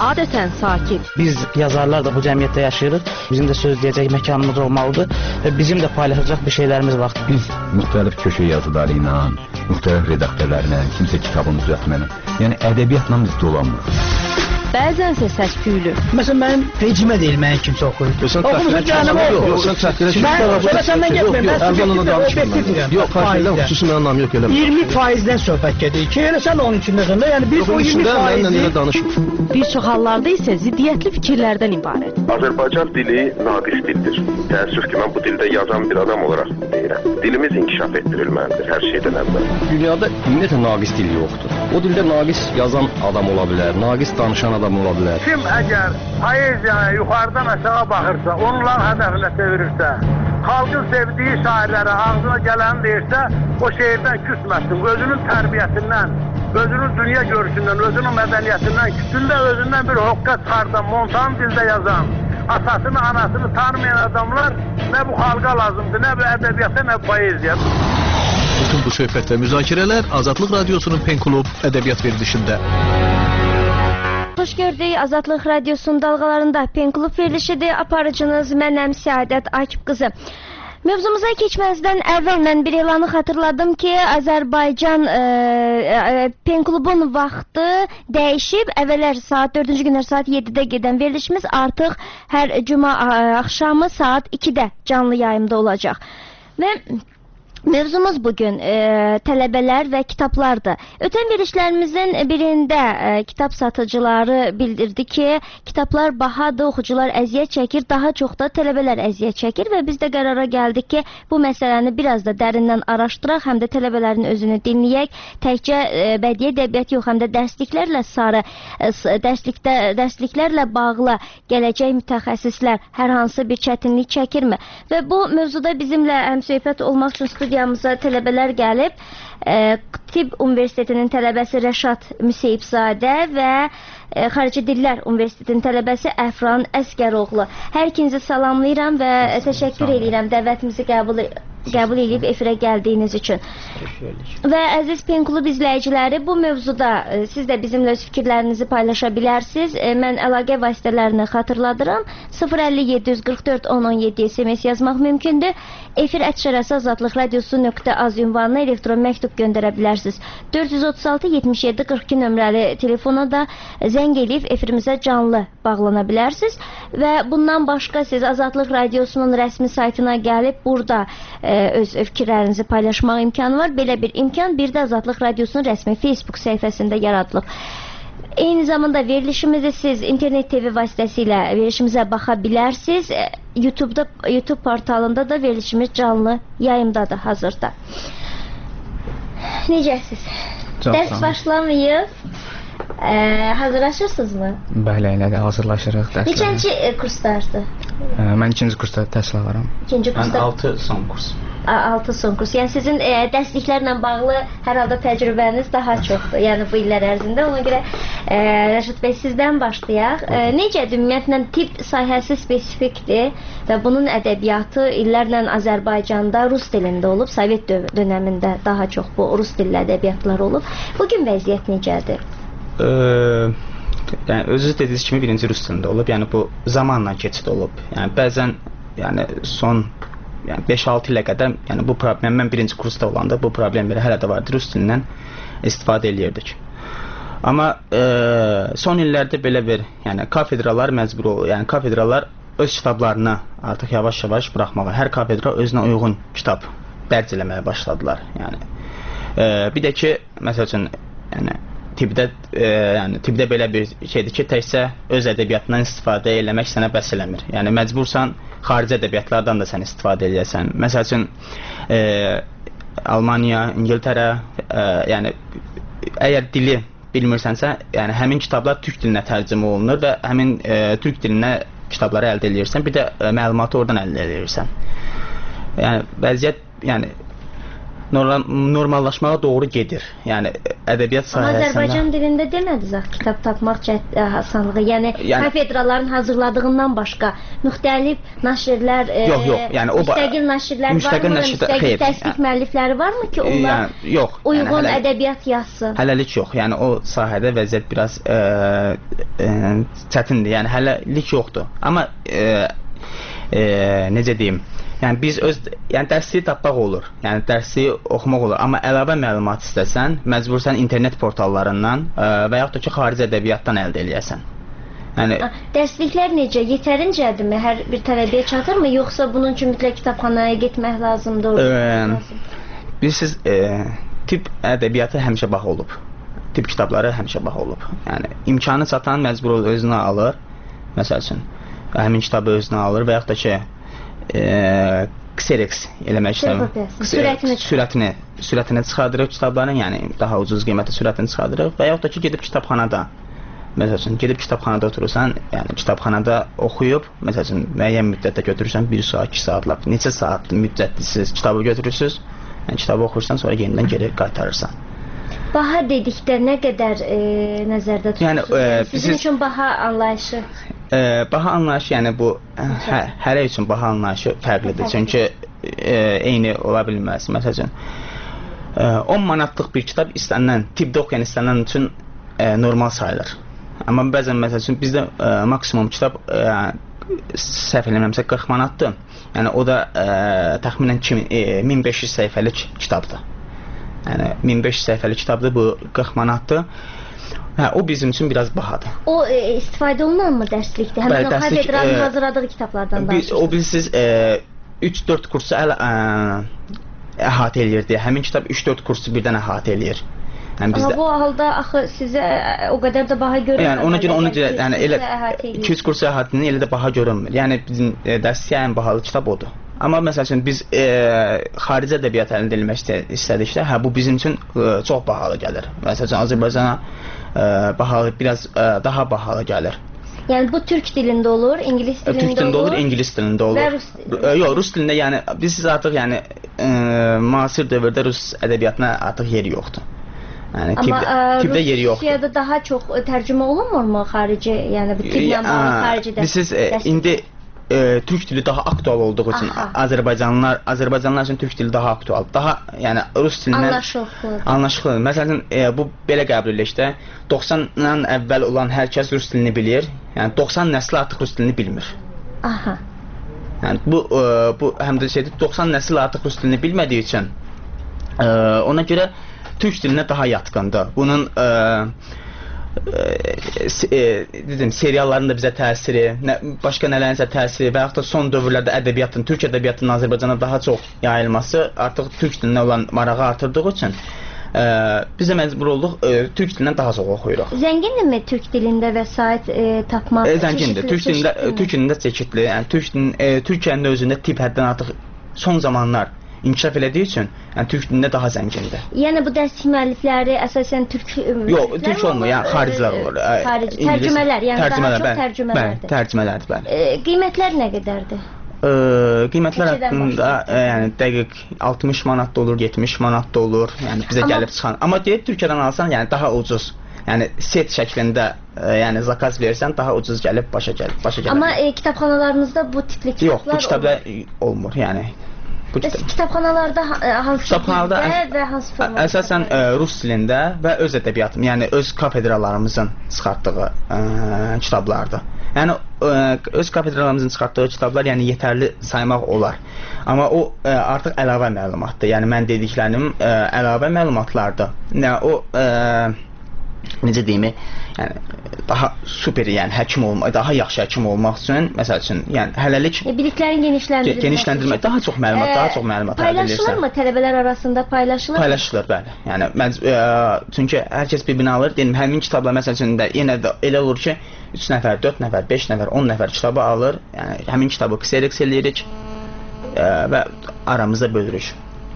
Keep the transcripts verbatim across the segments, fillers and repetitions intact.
adətən sakit. Biz yazarlar da bu cəmiyyətdə yaşayırıq. Bizim də söz deyəcək məkanımız olmalıdır və bizim də paylaşacaq bir şeylərimiz var. Biz müxtəlif köşə yazıları ilə, müxtəlif redaktörlərlə, kimsə kitabını düzəltməklə, yəni ədəbiyyatla biz dolanmırıq. Bəzənsə səs-küylü. Məsələn, mənim vecimə deyil, mənim kimsə oxuyur. Oxumuza gəlmə yox. Yox, sən təhqirə çıxırsan. Sonra səndən getməyim. Mən Əlvanla danışmıram. Yox, xaricdən xüsusi mənim anlam yox elə. iyirmi faizdən söhbət gedir ki, elə sən onun içindəsən də. Yəni biz o iyirmi faizi bir çox hallarda isə ziddiyyətli fikirlərdən ibarət. Azərbaycan dili naqis dildir. Təəssüf ki, mən bu dildə yazan bir adam olaraq deyirəm. Dilimiz inkişaf etdirilməlidir hər şeydən əvvəl. Dünyada ümumiyyətlə naqis dil yoxdur. O dildə naqis yazan adam ola bilər, naqis danışan adam ola bilər. Kim əgər poeziyaya yuxarıdan aşağı baxırsa, onların hədəfinə çevirirsə, xalqın sevdiyi şairlərə ağzına gələni deyirsə, o şeirdən küsməsin. Özünün tərbiyəsindən, özünün dünya görüşündən, özünün mədəniyyətindən, küsündə özündən bir hoqqa çıxardan, montan dildə yazan, atasını, anasını tanımayan adamlar nə bu xalqa lazımdır, nə bu ədəbiyyata, nə bu poeziya. Bütün bu söhbət və müzakirələr Azadlıq Radiosunun Pen Klub ədəbiyyat verilişində. Xoş gördük, Azadlıq Radiosunun dalğalarında Pen Klub verilişidir. Aparıcınız mənəm Səadət Akif qızı. Mövzumuza keçməzdən əvvəl mən bir elanı xatırladım ki, Azərbaycan e, e, Pen Klubun vaxtı dəyişib. Əvvəllər saat dördüncü günlər saat yeddidə gedən verilişimiz artıq hər cuma axşamı saat ikidə canlı yayımda olacaq. Və mövzumuz bugün e, tələbələr və kitablardır. Ötən verilişlərimizin birində e, kitab satıcıları bildirdi ki, kitablar bahadır, oxucular əziyyət çəkir, daha çox da tələbələr əziyyət çəkir və biz də qərara gəldik ki, bu məsələni biraz da dərindən araşdıraq, həm də tələbələrin özünü dinləyək, təkcə e, bədii ədəbiyyat yox, həm də dərsliklərlə sarı, e, dərslikdə, dərsliklərlə bağlı gələcək mütəxəssislər hər hansı bir çətinlik çəkirmi? Və bu mövzuda bizimlə həmsöhbət olmaq üçün studiyamıza tələbələr gəlib. E, Tibb Universitetinin tələbəsi Rəşad Müseyibzadə və e, Xarici Dillər Universitetinin tələbəsi Əfran Əsgəroğlu. Hər ikinizi salamlayıram və təşəkkür edirəm dəvətimizi qəbul qəbul edib efirə gəldiyiniz üçün. Və əziz Pen Klub izləyiciləri, bu mövzuda e, siz də bizimlə öz fikirlərinizi paylaşa bilərsiniz. E, mən əlaqə vasitələrini xatırladıram. sıfır əlli yeddi yüz qırx dörd on on yeddi S M S yazmaq mümkündür. Efir ətşərəsi azadlıq radiosu nöqtə az ünvanına elektron məktub göndərə bilərsiniz. dörd yüz otuz altı yetmiş yeddi qırx iki nömrəli telefona da zəng edib efirimizə canlı bağlana bilərsiniz. Və bundan başqa siz Azadlıq Radiosunun rəsmi saytına gəlib burada e, öz fikirlərinizi paylaşmaq imkanı var. Belə bir imkan bir də Azadlıq Radiosunun rəsmi Facebook səhifəsində yaradılıb. Eyni zamanda verilişimizi siz internet T V vasitəsilə verilişimizə baxa bilərsiniz. YouTube'da, YouTube portalında da verilişimiz canlı yayımdadır hazırda. Necəsiz? Dərs başlamayıb. Ee, hazırlaşırsınızmı? Bəli, elə də hazırlaşırıq dərslərə. Neçənci e, kurslardır? Ee, mən ikinci kursda təhsil alıram. İkinci kursda? Mən altı son kurs. altı son kurs. Yəni sizin e, dərsliklərlə bağlı hər halda təcrübəniz daha çoxdur. Yəni bu illər ərzində. Ona görə e, Rəşad bəy sizdən başlayaq. E, necədir? Ümumiyyətlə tibb sahəsi spesifikdir və bunun ədəbiyyatı illərlə Azərbaycanda rus dilində olub. Sovet dönəmində daha çox bu rus dilli ədəbiyyatlar olub. Bugün vəziyyət necədir? Ee, yəni özünüz dediyiniz kimi birinci rus dilində olub. Yəni bu zamanla keçid olub. Yəni bəzən yəni son yəni beş altı ilə qədər yəni bu problem mən birinci kursda olanda bu problemləri hələ də vardı. Rus dilindən istifadə eləyirdik. Amma e, son illərdə belə bir yəni kafedralar məcbur oldu. Yəni kafedralar öz kitablarını artıq yavaş-yavaş buraxmağa, hər kafedra özünə uyğun kitab dərc eləməyə başladılar. Yəni e, bir də ki, məsəl üçün yəni tibbdə e, yəni tibbdə belə bir şeydir ki, təkcə öz ədəbiyyatından istifadə eləmək sənə bəs eləmir. Yəni məcbursan xarici ədəbiyyatlardan da sən istifadə edəsən. Məsəl üçün e, Almaniya, İngiltərə, e, yəni əgər dili bilmirsənsə, yəni həmin kitablar türk dilinə tərcümə olunur və həmin e, türk dilinə kitabları əldə edirsən, bir də e, məlumatı oradan əldə edirsən. Yəni vəziyyət yəni normal, normallaşmağa doğru gedir. Yəni ədəbiyyat Amma sahəsində Azərbaycan dilində demədiniz axı kitab tapmaq cəhd asanlığı. Yəni, yəni kafedraların hazırladığından başqa müxtəlif nəşrlər, yox, yox, yəni o müstəqil nəşrlər müstəqil varmı? nəşrdə, müstəqil xeyr, təsdiq yəni, müəllifləri varmı ki, onlar yəni, yox, uyğun yəni, hələ, ədəbiyyat yazsın? Hələlik yox. Yəni o sahədə vəziyyət biraz e, e, çətindir. Yəni hələlik yoxdur. Amma e, e, necə deyim? Yəni biz öz yəni dərsliyi tapmaq olur. Yəni dərsliyi oxumaq olur. Amma əlavə məlumat istəsən, məcbursan internet portallarından ə, və yaxud da ki, xarici ədəbiyyatdan əldə eləyəsən. Yəni dərsliklər necə? Yetərincədirmi? Hər bir tələbəyə çatırmı, yoxsa bunun üçün mütləq kitabxanaya getmək lazımdır? Ə, Bilirsiniz, e, tip ədəbiyyatı həmişə baha olub. Tip kitabları həmişə baha olub. Yəni imkanı çatan məcbur özünə alır. Məsəl üçün həmin kitabı özünə alır və yaxud da ki E, Xerox eləmək istəyirəm. Sürətini, sürətini, sürətini çıxardırıq kitabların, yəni daha ucuz qiymətə sürətini çıxardırıq və yaxud da ki gedib kitabxanada. Məsəl üçün gedib kitabxanada oturursan, yəni kitabxanada oxuyub, məsəl üçün müəyyən müddətdə götürürsən, bir saat, iki saatlar, neçə saat müddətlisiz kitabı götürürsüz, yəni kitabı oxursan, sonra yenidən geri qaytarırsan. Baha dedikdə nə qədər e, nəzərdə tutursunuz? Yəni, e, Sizin siz, üçün baha anlayışı? E, baha anlayışı, yəni bu hə, hərə üçün baha anlayışı fərqlidir. Çünki e, eyni ola bilməz. Məsəl üçün e, on manatlıq bir kitab istənilən, tibbdə oxuyan istənilən üçün e, normal sayılır. Amma bəzən məsəl üçün bizdə e, maksimum kitab e, səhv eləmirəmsə qırx manatdır. Yəni o da e, təxminən e, min beş yüz səhifəlik kitabdır. Yəni min beş yüz səhifəlik kitabdır, bu qırx manatdır. Hə, o bizim üçün biraz bahadır. O e, istifadə olunanmı dərslikdə? Həmin o kafedranın e, hazırladığı kitablardan danışırsınız. O bilirsiniz, e, üç dörd kursu əl, ə, əhatə eləyirdi. Həmin kitab üç dörd kursu birdən əhatə eləyir. Yəni bizdə. Amma bu halda axı sizə o qədər də baha görünmür. Yəni ona görə ona görə yəni elə iki yüz kursu əhatəsini elə də baha görünmür. Yəni bizim e, dərsliyə ən bahalı kitab odur. Amma məsəl üçün biz e, xarici ədəbiyyat əldə etmək istədikdə, hə bu bizim üçün e, çox bahalı gəlir. Məsəl üçün Azərbaycana e, bahalı, biraz e, daha bahalı gəlir. Yəni bu türk dilində olur, ingilis dilində olur. Türk dilində olur, ingilis dilində olur. Və rus dilində. Yox, rus dilində yəni biz artıq yəni e, müasir dövrdə rus ədəbiyyatına artıq yeri yoxdur. Yəni amma tipdə yeri yoxdur. Rusiyada daha çox tərcümə olunmurmu xarici, yəni bu tiplə bağlı xaricidə? Siz e, indi E, türk dili daha aktual olduğu üçün Azərbaycanlılar Azərbaycanlılar üçün türk dili daha aktual. Daha yəni rus dilindən anlaşılır. Anlaşılır. Məsələn, e, bu belə qəbul edilir də doxsandan əvvəl olan hər kəs rus dilini bilir. Yəni doxsan nəsli artıq rus dilini bilmir. Aha. Yəni bu e, bu həm də şeydir, doxsan nəsil artıq rus dilini bilmədiyi üçün e, ona görə türk dilinə daha yatqındır. Bunun e, E, dedim, serialların da bizə təsiri, nə, başqa nələrinsə təsiri və yaxud da son dövrlərdə ədəbiyyatın, türk ədəbiyyatının Azərbaycana daha çox yayılması artıq türk dilinə olan marağı artırdığı üçün e, bizə məcbur olduq e, türk dilindən daha çox oxuyuruq. Zəngindirmi türk dilində vəsait e, tapmaq? E, zəngindir. Türk dilində, türk dilində çeşidli. Yəni türk dilin, e, Türkiyənin özündə tip həddən artıq son zamanlar inkişaf elədiyi üçün, yəni türk dilində daha zəngindir. Yəni bu dərs müəllifləri əsasən türk Yox, türk olmur, yəni xaricilər olur. Xarici tərcümələr, yəni tərcümələr, daha çox tərcümələrdir. Bəli, tərcümələrdir, bəli. E, qiymətlər nə qədərdir? E, qiymətlər haqqında e, yəni dəqiq altmış manat da olur, yetmiş manat da olur. Yəni bizə amma gəlib çıxan. Amma deyib Türkiyədən alsan, yəni daha ucuz. Yəni set şəklində, e, yəni zakaz versən daha ucuz gəlib başa gəlib, başa gəlir. Amma e, kitabxanalarınızda bu tipli kitablar yox, bu kitablar olmur, yəni. Bu kitab. Kitabxanalarda hansı kitabxanalarda və hansı formada? Əsasən ə, rus dilində və öz ədəbiyyatım, yəni öz kafedralarımızın çıxartdığı ə, kitablardır. Yəni ə, öz kafedralarımızın çıxartdığı kitablar yəni yetərli saymaq olar. Amma o ə, artıq əlavə məlumatdır. Yəni mən dediklərim ə, əlavə məlumatlardır. Yəni o ə, necə deyim, yəni daha super, yəni həkim olmaq, daha yaxşı həkim olmaq üçün, məsəl üçün, yəni hələlik e, biliklərin genişləndirilməsi, genişləndirmək, daha çox məlumat, e, daha çox məlumat əldə edirsən. Paylaşılırmı tələbələr arasında paylaşılır? Paylaşılır, bəli. Yəni mən e, çünki hər kəs bir-birini alır. Deyim, həmin kitablar məsəl üçün də yenə də elə olur ki, üç nəfər, dörd nəfər, beş nəfər, on nəfər kitabı alır. Yəni həmin kitabı Xerox eləyirik e, və aramızda bölürük.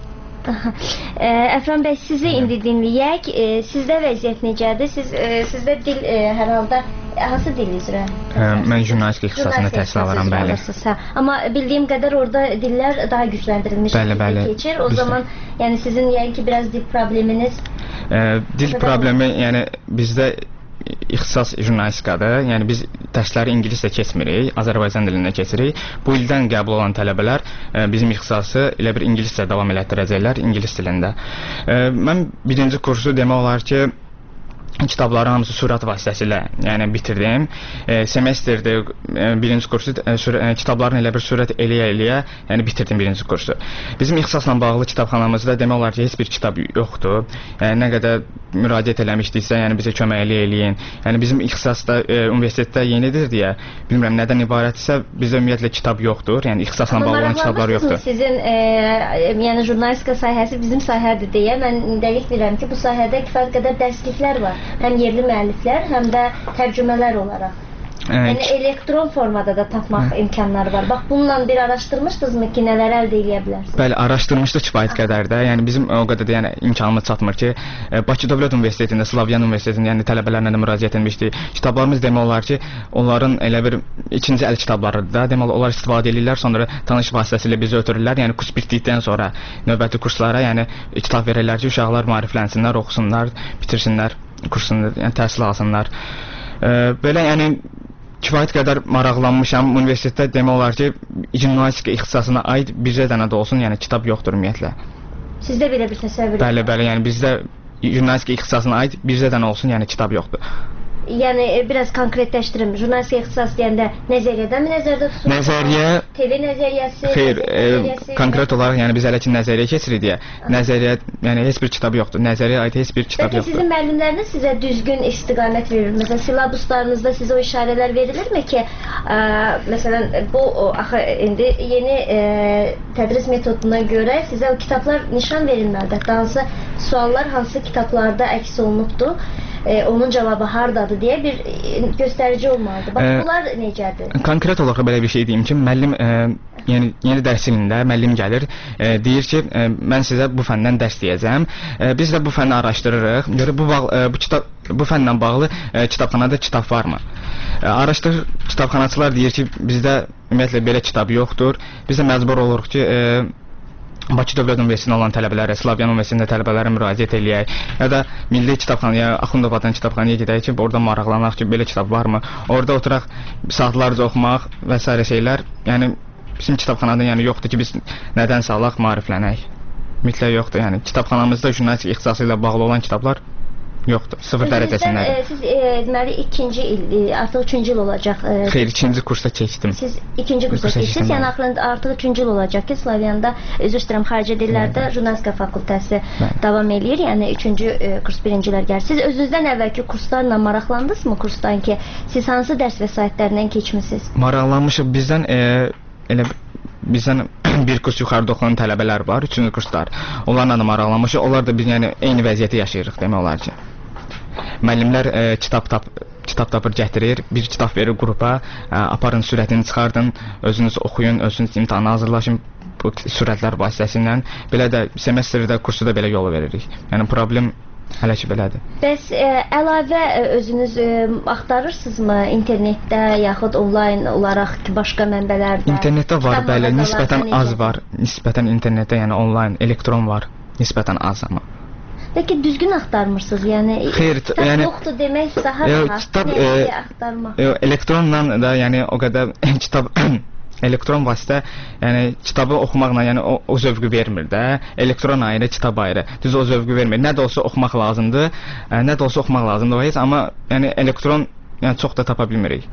E, Əfran bəy, sizi indi dinləyək. E, sizdə vəziyyət necədir? Siz e, sizdə dil e, hər halda hansı dil üzrə? Hə, mən jurnalistika ixtisasında təhsil alıram, bəli. Hə. Amma bildiyim qədər orada dillər daha gücləndirilmiş bəli, bəli. keçir. O Bizdə. zaman yəni sizin yəni ki biraz dil probleminiz E, dil problemi yəni bizdə ixtisas jurnalistikadır. Yəni biz dərsləri ingiliscə keçmirik, Azərbaycan dilində keçirik. Bu ildən qəbul olan tələbələr e, bizim ixtisası elə bir ingiliscə davam elətdirəcəklər, ingilis dilində. E, mən birinci kursu demək olar ki, kitabları hamısı sürət vasitəsilə yəni bitirdim. E, semestrdə e, birinci kursu e, sürə, e, kitabların elə bir sürət eləyə-eləyə yəni bitirdim birinci kursu. Bizim ixtisasla bağlı kitabxanamızda demək olar ki, heç bir kitab yoxdur. Yəni nə qədər müraciət eləmişdiksə, yəni bizə kömək eləyin. Yəni bizim ixtisasda e, universitetdə yenidir deyə, bilmirəm nədən ibarətsə, bizdə ümumiyyətlə kitab yoxdur. Yəni ixtisasla bağlı olan kitablar yoxdur. Sizin e, yəni jurnalistika sahəsi bizim sahədir deyə mən dəqiq bilirəm ki, bu sahədə kifayət qədər dərsliklər var. Həm yerli müəlliflər, həm də tərcümələr olaraq. Evet. Yəni elektron formada da tapmaq Hı. imkanları var. Bax bununla bir araşdırmışdınızmı ki, nələr əldə edə bilərsiniz? Bəli, araşdırmışdıq kifayət qədər də. Yəni bizim o qədər də yəni imkanımız çatmır ki, Bakı Dövlət Universitetində, Slavyan Universitetində yəni tələbələrlə də müraciət etmişdik. Kitablarımız demək olar ki, onların elə bir ikinci əl kitablarıdır da. Demək olar onlar istifadə edirlər, sonra tanış vasitəsilə bizi ötürürlər. Yəni kurs bitdikdən sonra növbəti kurslara yəni kitab verirlər ki, uşaqlar maariflənsinlər, oxusunlar, bitirsinlər kursunu, yəni təhsil alsınlar. E, belə yəni kifayət qədər maraqlanmışam. Universitetdə demək olar ki, jurnalistika ixtisasına aid bircə dənə də olsun, yəni kitab yoxdur ümumiyyətlə. Sizdə belə bir təsəvvür? Bəli, bəli, yəni bizdə jurnalistika ixtisasına aid bircə dənə olsun, yəni kitab yoxdur. Yəni biraz konkretləşdirim. Jurnalistika ixtisası deyəndə nəzəriyyədən mi nəzərdə tutulur? Nəzəriyyə T V nəzəriyyəsi. Xeyr, e, konkret olaraq yəni biz hələ ki nəzəriyyə keçirik deyə. Nəzəriyyə, yəni heç bir kitab yoxdur. Nəzəriyyəyə aid heç bir kitab Peki, yoxdur. Sizin müəllimləriniz sizə düzgün istiqamət verir? Məsələn, silabuslarınızda sizə o işarələr verilirmi ki, ə, məsələn, bu o, axı indi yeni ə, tədris metoduna görə sizə o kitablar nişan verilməlidir. Hansı suallar hansı kitablarda əks olunubdur? E, onun cavabı hardadır deyə bir e, göstərici olmalıdır. Bax, e, bunlar necədir? Konkret olaraq belə bir şey deyim ki, müəllim e, yəni yeni dərs ilində müəllim gəlir, e, deyir ki, e, mən sizə bu fəndən dərs deyəcəm. E, biz də bu fənni araşdırırıq. Görə bu e, bu kitab bu fənlə bağlı e, kitabxanada kitab varmı? E, araşdırır, kitabxanaçılar deyir ki, bizdə ümumiyyətlə belə kitab yoxdur. Biz də məcbur oluruq ki, e, Bakı Dövlət Universitetində olan tələbələrə, Slavyan Universitetində tələbələrə müraciət eləyək. Ya da Milli Kitabxanaya, Axundov adına kitabxanaya gedək ki, orada maraqlanaq ki, belə kitab varmı? Orada oturaq saatlarca oxumaq və s. şeylər. Yəni bizim kitabxanada yəni yoxdur ki, biz nədənsə alaq, maariflənək. Mütləq yoxdur. Yəni kitabxanamızda jurnalistika ixtisası ilə bağlı olan kitablar yoxdur. Sıfır dərəcəsindədir. E, siz e, deməli ikinci il, e, artıq üçüncü il olacaq. E, Xeyr, ikinci kursda keçdim. Siz ikinci kursa keçdiniz. Yəni axırında artıq üçüncü il olacaq ki, Slavyanda, üzr istəyirəm, xarici dillərdə jurnalistika fakültəsi Bəli. davam eləyir. Yəni üçüncü e, kurs birincilər gəlir. Siz özünüzdən əvvəlki kurslarla maraqlandınızmı kursdan ki, siz hansı dərs vəsaitlərindən keçmisiniz? Maraqlanmışıq. Bizdən e, elə bizdən bir kurs yuxarıda oxuyan tələbələr var, üçüncü kurslar. Onlarla da maraqlanmışıq. Onlar da biz yəni eyni vəziyyəti yaşayırıq demək olar ki. Müəllimlər e, kitab tap kitab tapır gətirir, bir kitab verir qrupa, e, aparın sürətini çıxardın, özünüz oxuyun, özünüz imtahana hazırlaşın bu sürətlər vasitəsilə. Belə də semestrdə kursu da belə yol veririk. Yəni problem hələ ki belədir. Bəs e, əlavə e, özünüz e, axtarırsınızmı internetdə yaxud onlayn olaraq ki, başqa mənbələrdə? İnternetdə var, bəli, nisbətən az var. Nisbətən internetdə, yəni onlayn, elektron var, nisbətən az amma. Peki düzgün axtarmırsınız? Yəni Xeyr, kitab yəni, yoxdur demək daha e, rahat. Kitab Nəyə e, axtarmaq? E, elektronla da yəni o qədər kitab elektron vasitə, yəni kitabı oxumaqla yəni o, o zövqü vermir də. Elektron ayrı, kitab ayrı. Düz o zövqü vermir. Nə də olsa oxumaq lazımdır. E, nə də olsa oxumaq lazımdır o heç, amma yəni elektron yəni çox da tapa bilmirik.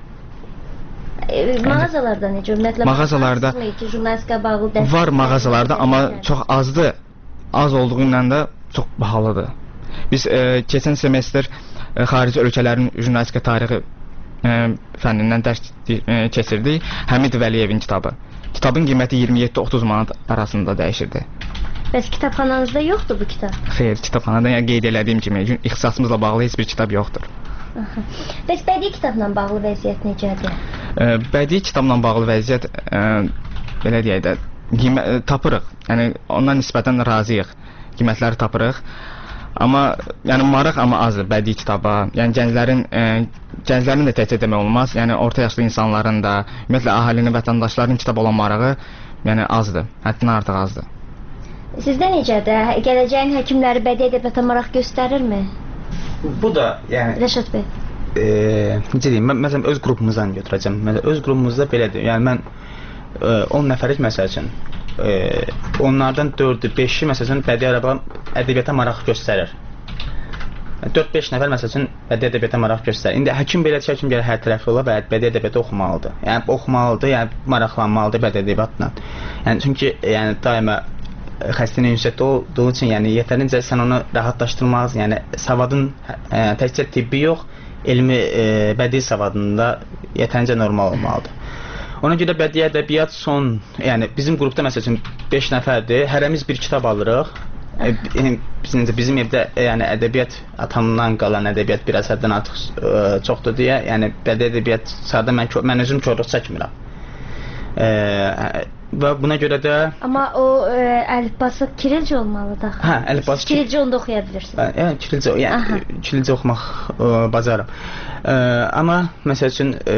E, mağazalarda necə? Ümumiyyətlə mağazalarda ki, jurnalistika bağlı dərs var mağazalarda, amma çox azdır. Az olduğu ilə də çox bahalıdır. Biz e, keçən semestr e, xarici ölkələrin jurnalistika tarixi e, fənnindən dərs e, keçirdik. Həmid Vəliyevin kitabı. Kitabın qiyməti iyirmi yeddi otuz manat arasında dəyişirdi. Bəs kitabxananızda yoxdur bu kitab? Xeyr, kitabxanada yəni qeyd elədiyim kimi ixtisasımızla bağlı heç bir kitab yoxdur. Aha. Bəs bədii kitabla bağlı vəziyyət necədir? E, bədii kitabla bağlı vəziyyət e, belə deyək də qiymət e, tapırıq. Yəni ondan nisbətən razıyıq. Qiymətləri tapırıq. Amma yəni maraq amma azdır bədii kitaba. Yəni gənclərin e, gənclərin də təkcə demək olmaz. Yəni orta yaşlı insanların da, ümumiyyətlə əhalinin, vətəndaşların kitab olan marağı yəni azdır. Həddindən artıq azdır. Sizdə necədir? Gələcəyin həkimləri bədii ədəbiyyata maraq göstərirmi? Bu da yəni Rəşad bəy. E, necə deyim, mən məsələn öz qrupumuzdan götürəcəm. Məsələn öz qrupumuzda belədir. Yəni mən e, on nəfərlik məsəl üçün e, onlardan dördü, beşi məsələn bədii ədəbiyyata maraq göstərir. dörd beş nəfər məsəl üçün bədii ədəbiyyata maraq göstərir. İndi həkim belə həkim gəlir hər tərəfli ola və bədii ədəbiyyatı oxumalıdır. Yəni oxumalıdır, yəni maraqlanmalıdır bədii ədəbiyyatla. Yəni çünki yəni daima xəstənin ünsiyyətdə olduğu üçün yəni yetərincə sən onu rahatlaşdırmalısın. Yəni savadın e, təkcə tibbi yox, elmi e, bədii savadında yetərincə normal olmalıdır. Ona görə bədii ədəbiyyat son, yəni bizim qrupda məsəl üçün beş nəfərdir, hərəmiz bir kitab alırıq. E, bizim, bizim evdə yəni ədəbiyyat atamdan qalan ədəbiyyat bir əsərdən artıq e, çoxdur deyə, yəni bədii ədəbiyyat sadə mən mən özüm korluq çəkmirəm. E, və buna görə də amma o e, əlifbası kirilcə olmalıdır. Hə, əlifbası kirilcə onda oxuya bilirsiniz. Yəni kirilcə, yəni kirilcə oxumaq e, bacarım. E, amma məsəl üçün e,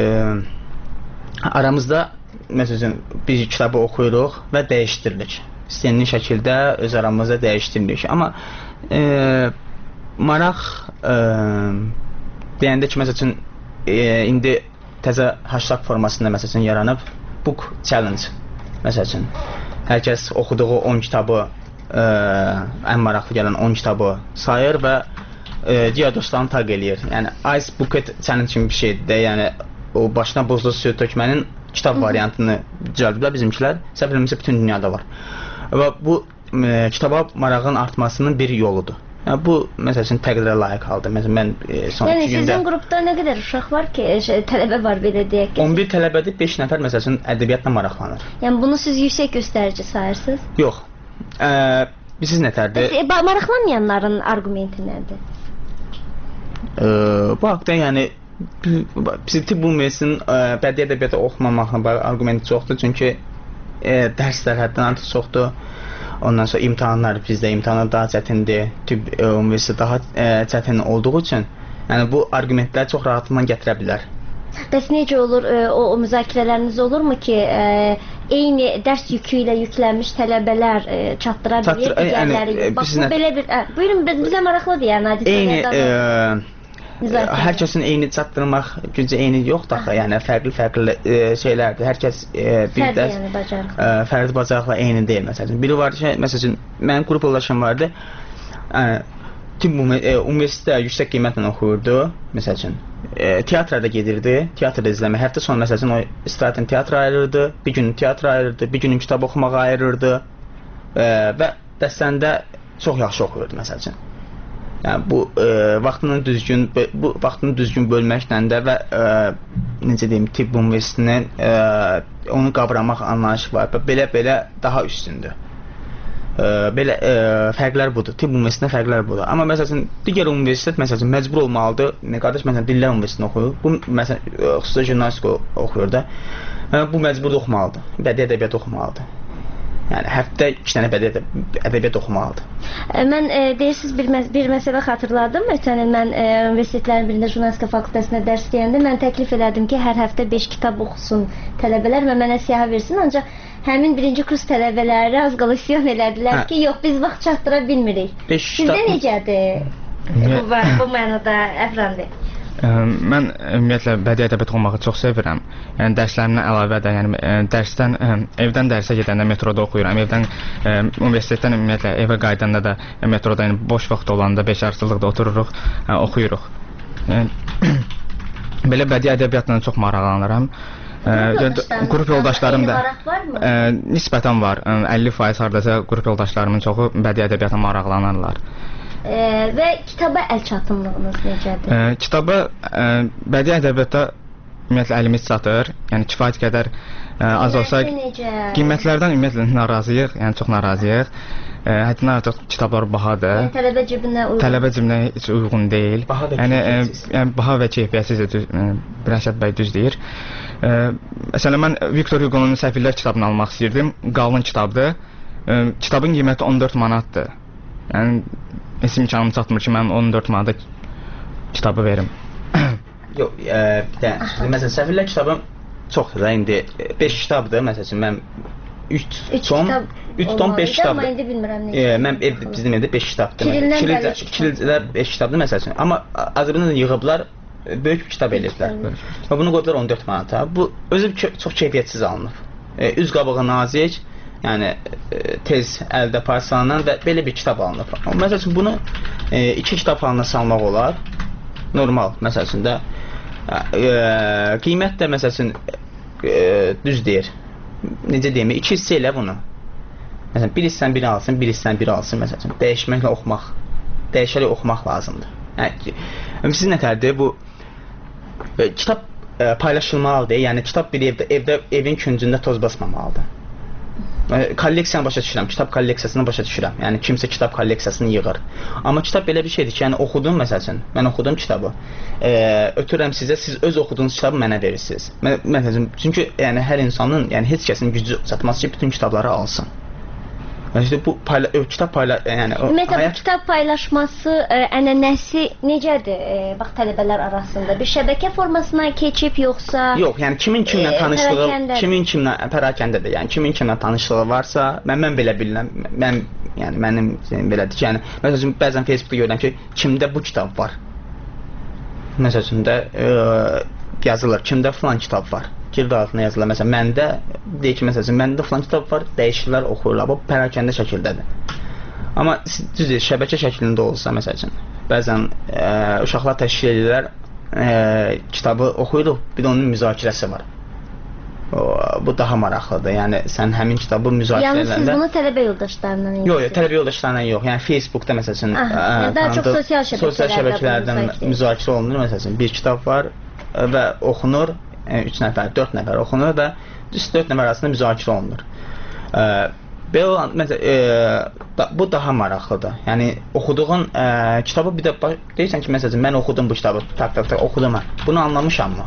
aramızda məsəl üçün bir kitabı oxuyuruq və dəyişdiririk. İstənilən şəkildə öz aramızda dəyişdiririk. Amma e, maraq e, deyəndə ki, məsəl üçün e, indi təzə hashtag formasında məsəl üçün yaranıb book challenge. Məsəl üçün hər kəs oxuduğu on kitabı e, ən maraqlı gələn on kitabı sayır və e, digər dostlarını taq eləyir. Yəni Ice Bucket Challenge kimi bir şeydir də, yəni o başına buzlu su tökmənin kitab variantını düzəldiblər bizimkilər. Səhv eləmirəmsə bütün dünyada var. Və bu e, kitaba marağın artmasının bir yoludur. Yəni bu məsəl üçün təqdirə layiq haldır. Məsələn mən e, son yəni, iki gündə sizin qrupda nə qədər uşaq var ki, şey, tələbə var belə deyək ki? on bir tələbədir, beş nəfər məsəl üçün ədəbiyyatla maraqlanır. Yəni bunu siz yüksək göstərici sayırsınız? Yox. Ə, siz nətərdir? E, maraqlanmayanların argumenti nədir? Ə, bu haqda yəni bizi tibb ümumiyyətinin bədii ədəbiyyatı oxumamaqla bağlı argumenti çoxdur. Çünki e, dərslər həddən artıq çoxdur. Ondan sonra imtahanlar bizdə imtahanlar daha çətindir. Tibb ümumiyyəti daha e, çətin olduğu üçün yəni bu argumentlər çox rahatlıqla gətirə bilər. Bəs necə olur e, o, o müzakirələriniz olurmu ki, e, eyni dərs yükü ilə yüklənmiş tələbələr e, çatdıra bilir digərləri? Yəni, bax bu belə bir, ə, buyurun bizə maraqlıdır yəni hadisələrdən. Eyni e, hər kəsin eyni çatdırmaq gücü eyni yoxdur axı. Yəni fərqli-fərqli e, şeylərdir. Hər kəs e, bir dərs yəni, bacarıq. e, fərdi bacarıqla eyni deyil məsələn. Biri var ki, məsələn mənim qrup yoldaşım vardı. E, tibb e, universitetdə yüksək qiymətlə oxuyurdu məsələn. E, teatrda gedirdi, teatrda izləmə. Həftə sonu məsələn o istirahətən teatra ayırırdı, bir gün teatra ayırırdı, bir günün kitab oxumağa ayırırdı. E, və dərslərində çox yaxşı oxuyurdu məsələn. Yəni bu e, vaxtını düzgün bu vaxtını düzgün bölməklə də və e, necə deyim tibb universitetinin e, onu qavramaq anlayışı var. Belə-belə daha üstündür. E, belə e, fərqlər budur. Tibb universitetində fərqlər budur. Amma məsələn digər universitet məsələn məcbur olmalıdır. Qardaş məsələn dillər universitetində oxuyur. Bu məsələn xüsusi jurnalistika oxuyur da. Yəni, bu məcbur oxumalıdır. Bədii ədəbiyyat oxumalıdır. Yəni həftə iki dənə bədii ədəbiyyat oxumalıdır. Mən e, deyirsiniz bir, məs bir məsələ xatırladım. Ötən il mən e, universitetlərin birində jurnalistika fakültəsində dərs deyəndə mən təklif elədim ki, hər həftə beş kitab oxusun tələbələr və mənə siyahı versin. Ancaq həmin birinci kurs tələbələri az qala isyan elədilər hə. ki, yox biz vaxt çatdıra bilmirik. Sizdə necədir bu, bu mənada Əfrandi? Mən ümumiyyətlə bədii ədəbiyyat oxumağı çox sevirəm. Yəni dərslərimdən əlavə də, yəni dərsdən evdən dərsə gedəndə metroda oxuyuram. Evdən ə, universitetdən ümumiyyətlə evə qayıdanda da metroda, yəni boş vaxt olanda beşarcılıqda otururuq, ə, oxuyuruq. Yəni, belə bədii ədəbiyyatla çox maraqlanıram. Qrup yoldaşlarım da ə, nisbətən var. əlli faiz hardasa qrup yoldaşlarımın çoxu bədii ədəbiyyata maraqlanırlar. E, və kitaba əl çatımlığınız necədir? E, kitaba e, bədii ədəbiyyatda ümumiyyətlə əlimiz çatır. Yəni kifayət qədər e, az olsa qiymətlərdən ümumiyyətlə narazıyıq, yəni çox narazıyıq. E, həddindən artıq kitablar bahadır. Yəni tələbə cibinə uyğun. Tələbə cibinə heç uyğun deyil. Baha yəni, e, yəni baha və keyfiyyətsiz düz, e, Rəşad bəy düz deyir. E, məsələn mən Victor Hugo'nun Səfirlər kitabını almaq istəyirdim. Qalın kitabdır. E, kitabın qiyməti on dörd manatdır. Yəni heç imkanım çatmır ki, mən on dörd manata kitabı verim. Yox, e, bir də məsələn Səfirlər kitabı çoxdur da indi beş kitabdır. Məsələn mən üç tom üç tom beş kitabdır. Mən indi bilmirəm necə. E, mən ev, bizim evdə beş kitabdır. Kirildə beş kitabdır məsələn. Amma Azərbaycanda yığıblar böyük bir kitab eləyiblər. Və bunu qoydular on dörd manata. Bu özü çox keyfiyyətsiz alınıb. E, üz qabağı nazik, yəni e, tez əldə parçalanan və belə bir kitab alınıb. Amma məsəl üçün bunu e, iki kitab halına salmaq olar. Normal, məsəl üçün də e, qiymət də məsəl üçün e, düz deyir. Necə deyim, iki hissə elə bunu. Məsələn, bir hissən biri alsın, bir hissən biri alsın, məsəl üçün. Dəyişməklə oxumaq, dəyişərək oxumaq lazımdır. Yəni, siz nətərdir bu e, kitab e, paylaşılmalıdır. Yəni, kitab bir evdə, evdə evin küncündə toz basmamalıdır. E, kolleksiyanı başa düşürəm, kitab kolleksiyasını başa düşürəm. Yəni, kimsə kitab kolleksiyasını yığır. Amma kitab belə bir şeydir ki, yəni oxudum məsəl üçün, mən oxudum kitabı. E, ötürəm sizə, siz öz oxuduğunuz kitabı mənə verirsiniz. Məsələn, çünki yəni hər insanın, yəni heç kəsin gücü çatmaz ki, bütün kitabları alsın. Yəni işte bu payla, ö, kitab payla, yəni o, Ümumiyyətlə hayat... bu kitab paylaşması ə, ənənəsi necədir? Ə, bax tələbələr arasında bir şəbəkə formasına keçib yoxsa Yox, yəni kimin kimlə tanışlığı, kimin kimlə pərakəndədir. Yəni kimin kimlə tanışlığı varsa, mən mən belə bilirəm. Mən yəni mənim belədir ki, yəni məsələn bəzən Facebookda görürəm ki, kimdə bu kitab var. Məsələn də ə, yazılır, kimdə falan kitab var. Girir altına yazılır. Məsələn, məndə deyək ki, məsələn, məndə falan kitab var, dəyişirlər, oxuyurlar. Bu pərakəndə şəkildədir. Amma düzdür, şəbəkə şəklində olsa, məsələn, bəzən ə, uşaqlar təşkil edirlər, ə, kitabı oxuyuruq, bir də onun müzakirəsi var. O, bu daha maraqlıdır. Yəni sən həmin kitabı müzakirə edəndə. Yəni siz bunu tələbə yoldaşlarından edirsiniz? Yox, yox, tələbə yoldaşlarından yox. Yəni Facebookda məsələn, Aha, ə, yəni daha çox sosial şəbəkələrdə, sosial şəbəkələrdən müzakirə olunur. Məsələn, bir kitab var və oxunur. üç nəfər, dörd nəfər oxunur və düz dörd nəfər arasında müzakirə olunur. E, belə olan, məsələn, e, da, bu daha maraqlıdır. Yəni oxuduğun e, kitabı bir də deyirsən ki, məsələn, mən oxudum bu kitabı, tak tak tak oxudum mən. Bunu anlamışammı?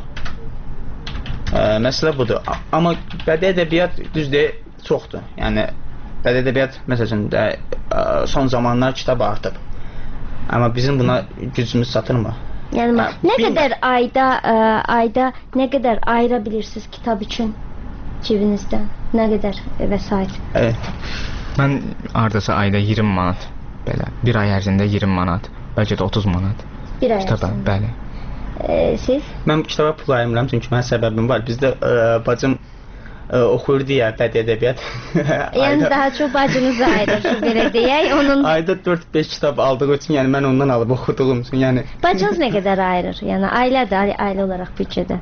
E, məsələ budur. Amma bədii ədəbiyyat düzdür, çoxdur. Yəni bədii ədəbiyyat məsələn də e, son zamanlar kitab artıb. Amma bizim buna gücümüz çatırmı? Yəni hə, nə bilməm. qədər ayda ə, ayda nə qədər ayıra bilirsiniz kitab üçün cibinizdən? Nə qədər vəsait? Evet. Mən hardasa ayda iyirmi manat belə. Bir ay ərzində iyirmi manat, bəlkə də otuz manat. Bir ay kitaba, ərzində. bəli. E, siz? Mən kitaba pul ayırmıram çünki mənim səbəbim var. Bizdə ə, bacım ə, oxuyur deyə bədii ədəbiyyat. Yəni daha çox bacınız ayırır, belə deyək. Onun ayda dörd beş kitab aldığı üçün, yəni mən ondan alıb oxuduğum üçün, yəni bacınız nə qədər ayırır? Yəni ailədə, ailə olaraq büdcədə.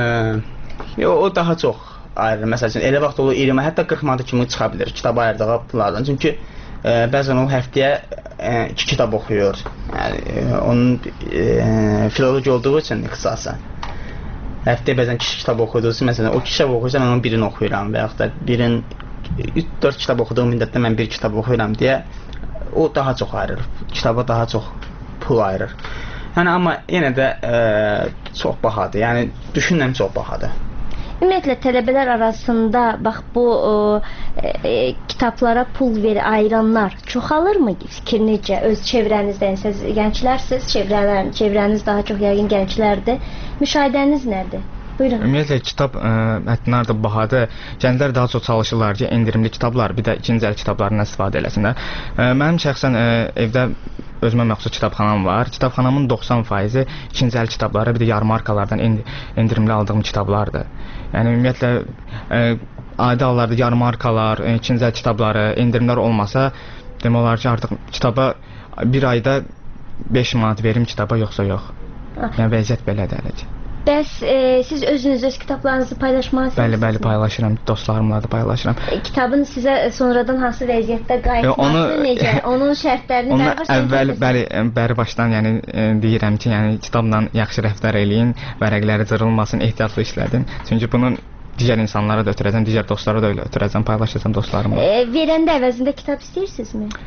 Eee, o daha çox ayırır. Məsələn, elə vaxt olur iyirmi, hətta qırx manat kimi çıxa bilər kitab ayırdığı pullardan. Çünki e, bəzən o həftəyə e, iki kitab oxuyur. Yəni e, onun e, filoloji olduğu üçün ixtisası. Həftəyə bəzən iki kitab oxuduğu üçün, məsələn, o iki kitab oxuyursa mən onun birini oxuyuram və yaxud da birin üç dörd kitab oxuduğum müddətdə mən bir kitab oxuyuram deyə o daha çox ayırır. Kitaba daha çox pul ayırır. Yəni amma yenə də e, çox bahadır. Yəni düşünürəm çox bahadır. Ümumiyyətlə tələbələr arasında bax bu e, e, kitablara pul ver ayıranlar çoxalırmı? Fikir necə? Öz çevrənizdən siz gənclərsiniz, çevrələr, çevrəniz daha çox yəqin gənclərdir. Müşahidəniz nədir? Buyurun. Ümumiyyətlə kitab ə, həddindən artıq bahadır. Gənclər daha çox çalışırlar ki, endirimli kitablar, bir də ikinci əl kitablarından istifadə eləsinlər. Ə, mənim şəxsən ə, evdə özümə məxsus kitabxanam var. Kitabxanamın doxsan faizi ikinci əl kitabları, bir də yarmarkalardan endirimli aldığım kitablardır. Yəni ümumiyyətlə ə, adi hallarda yarmarkalar, ikinci əl kitabları, endirimlər olmasa, demək olar ki, artıq kitaba bir ayda beş manat verim kitaba, yoxsa yox. Yəni vəziyyət belədir hələ ki. Bəs e, siz özünüz öz kitablarınızı paylaşmalısınız? Bəli, bəli, paylaşıram. Dostlarımla da paylaşıram. E, kitabın sizə sonradan hansı vəziyyətdə qayıtması e, onu, necə? Onun şərtlərini onu əvvəl, bəli, bəri başdan yəni e, deyirəm ki, yəni kitabla yaxşı rəftar eləyin, vərəqləri cırılmasın, ehtiyatlı işlədin. Çünki bunun digər insanlara da ötürəcəm, digər dostlara da öyle ötürəcəm, paylaşacağam dostlarımla. E, verəndə əvəzində kitab istəyirsinizmi?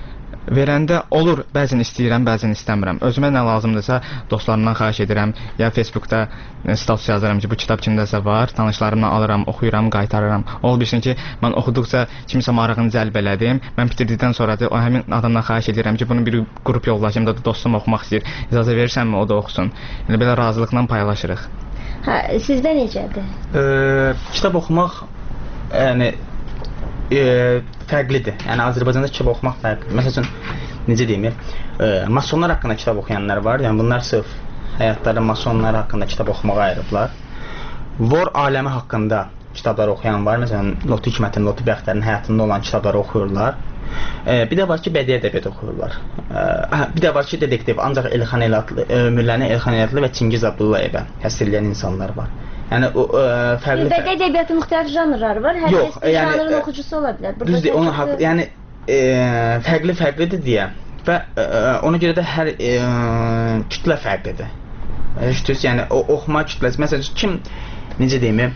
verəndə olur, bəzən istəyirəm, bəzən istəmirəm. Özümə nə lazımdırsa dostlarımdan xahiş edirəm, ya Facebookda status yazıram ki, bu kitab kimdəsə var, tanışlarımdan alıram, oxuyuram, qaytarıram. Ola bilsin ki, mən oxuduqca kimisə marağını cəlb elədim. Mən bitirdikdən sonra da o həmin adamdan xahiş edirəm ki, bunu bir qrup yoldaşım da dostum oxumaq istəyir. İcazə verirsənmi o da oxusun. Yəni belə razılıqla paylaşırıq. Hə, sizdə necədir? E, kitab oxumaq yəni e, fərqlidir. Yəni Azərbaycanda kitab oxumaq fərqlidir. Məsələn, necə deyim, e, masonlar haqqında kitab oxuyanlar var. Yəni bunlar sırf həyatları masonlar haqqında kitab oxumağa ayırıblar. Vor aləmi haqqında kitablar oxuyan var. Məsələn, Lotu Hikmətin, Lotu Bəxtərin həyatında olan kitabları oxuyurlar. E, bir də var ki, bədii ədəbiyyat oxuyurlar. E, bir də var ki, detektiv, ancaq Elxan Elatlı, ömürlərini Elxan Elatlı və Çingiz Abdullayevə həsr edən insanlar var. Yəni o e, fərqli bədii ədəbiyyatın müxtəlif janrları var. Hər yox, bir yəni, janrın oxucusu ola bilər. Düzdür, onun haqqı, yəni e, fərqli fərqlidir deyə və e, ona görə də hər e, kütlə fərqlidir. Eşidirsiniz, yəni o oxuma kütləsi. Məsələn, kim necə deyim, e,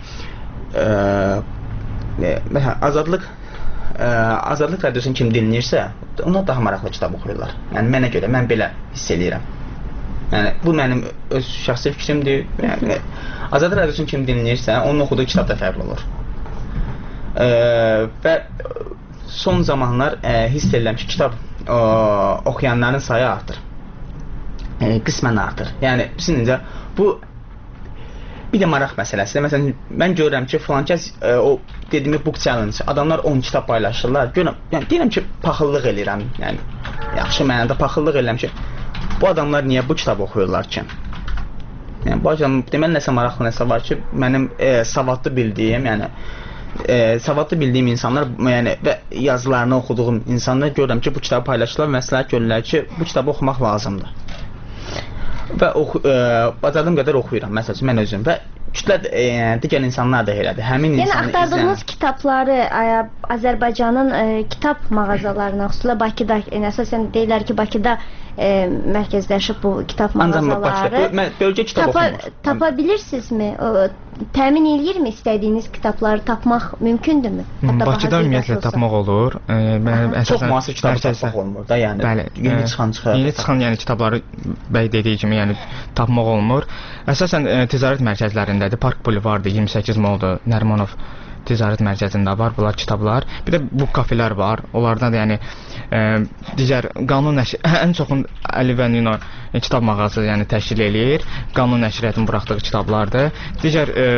e, məsələn, Azadlıq e, Azadlıq radiosunu kim dinləyirsə, ona daha maraqlı kitab oxuyurlar. Yəni mənə görə, mən belə hiss eləyirəm. Yəni bu mənim öz şəxsi fikrimdir. Yəni Azadlıq radiosunu kim dinləyirsə, onun oxuduğu kitab da fərqli olur. E, və son zamanlar e, hiss edirəm ki, kitab e, oxuyanların sayı artır. E, qismən artır. Yəni sizcə bu bir də maraq məsələsidir. Məsələn, mən görürəm ki, filan kəs e, o dediyim book challenge, adamlar on kitab paylaşırlar. Görürəm, yəni deyirəm ki, paxıllıq eləyirəm. Yəni yaxşı mənada paxıllıq eləyirəm ki, bu adamlar niyə bu kitab oxuyurlar ki? Yəni bu adam deməli nəsə maraqlı nəsə var ki, mənim e, savadlı bildiyim, yəni e, savadlı bildiyim insanlar, yəni və yazılarını oxuduğum insanlar görürəm ki, bu kitabı paylaşırlar və məsləhət görürlər ki, bu kitabı oxumaq lazımdır. Və oxu, e, bacardığım qədər oxuyuram, məsələn, mən özüm və kütlə e, digər insanlar da elədir. Həmin yəni, insanı axtardığınız izləyən... kitabları ə, Azərbaycanın ə, kitab mağazalarına, xüsusilə Bakıda, yəni, əsasən deyirlər ki, Bakıda ə, mərkəzləşib bu kitab mağazaları. Ancaq bölgə kitab tapa, oxumur. Tapa bilirsinizmi? O, təmin eləyirmi istədiyiniz kitabları tapmaq mümkündürmü? Hətta Bakıda ümumiyyətlə tapmaq olur. E, mən əsasən çox müasir kitab tapmaq olmur da, yəni. Bəli, yeni çıxan çıxır. Yeni çıxan yəni kitabları bəy dediyi kimi, yəni tapmaq olmur. Əsasən e, ticarət mərkəzlərindədir. Park Bulvarıdır, iyirmi səkkiz Moldur, Nərimanov ticarət mərkəzində var bunlar kitablar. Bir də bu kafelər var. Onlardan da yəni e, digər qanun nəşr ən çoxun Əli və Nino e, kitab mağazası yəni təşkil eləyir. Qanun nəşriyyatının buraxdığı kitablardır. Digər e,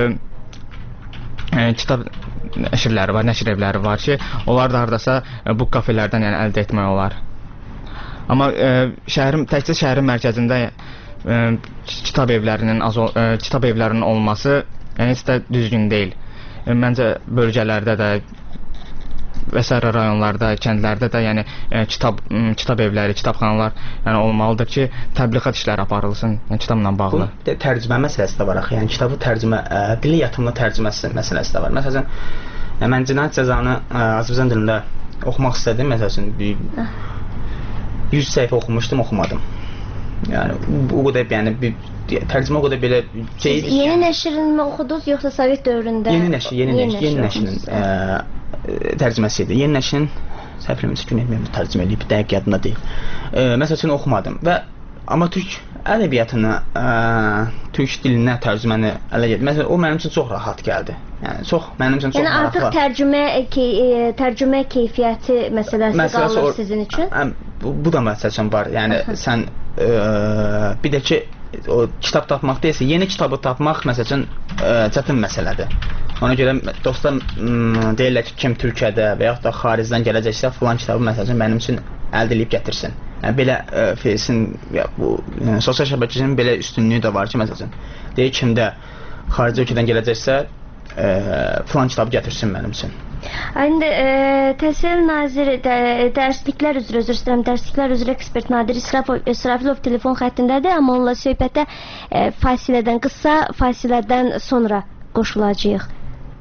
e, kitab nəşrləri var, nəşr evləri var ki, onlar da hardasa e, bu kafelərdən yəni əldə etmək olar. Amma e, şəhərin təkcə şəhərin mərkəzində e, kitab evlərinin az e, kitab evlərinin olması yəni heç də düzgün deyil. E, məncə bölgələrdə də və sair rayonlarda, kəndlərdə də yəni e, kitab m, kitab evləri, kitabxanalar yəni olmalıdır ki, təbliğat işləri aparılsın, yəni kitabla bağlı. Bu tərcümə məsələsi də var axı. Yəni kitabı tərcümə, ə, dili yatımlı tərcüməsi məsələsi də var. Məsələn, yəni, mən Cinayət Cəzanı ə, Azərbaycan dilində oxumaq istədim. Məsələn, yüz səhifə oxumuşdum, oxumadım. Yəni bu qədər yəni bir tərcümə o qədər belə şey. Siz yeni nəşrini oxudunuz yoxsa Sovet dövründə? Yeni nəşr, yeni nəşr, yeni nəşrin ə, tərcüməsi idi. Yeni nəşrin səhifləməsi gün etməyəm tərcümə edib, dəqiq yadımda deyil. E, məsəl üçün oxumadım və amma türk ədəbiyyatına, ə, türk dilinə tərcüməni ələ gəldi. Məsələn, o mənim üçün çox rahat gəldi. Yəni çox mənim üçün çox yəni, maraqlı. Yəni artıq tərcümə key, e, tərcümə keyfiyyəti məsələsi məsələsi qalır o, sizin üçün? Ə, bu, bu da məsəl üçün var. Yəni Aha. sən ə, bir də ki o kitab tapmaq deyilsə, yeni kitabı tapmaq məsəl üçün ə, çətin məsələdir. Ona görə dostlar m, deyirlər ki, kim Türkiyədə və yaxud da xaricdən gələcəksə, filan kitabı məsəl üçün mənim üçün əldə edib gətirsin. Yəni belə ə, Face'in ya bu yəni, sosial şəbəkənin belə üstünlüyü də var ki, məsəl üçün deyir kimdə xarici ölkədən gələcəksə, ə, filan kitabı gətirsin mənim üçün. İndi e, Təhsil Naziri də, dərsliklər üzrə, özür istəyirəm, dərsliklər üzrə ekspert Nadir İsrafilov telefon xəttindədir, amma onunla söhbətə e, fasilədən, qısa fasilədən sonra qoşulacağıq.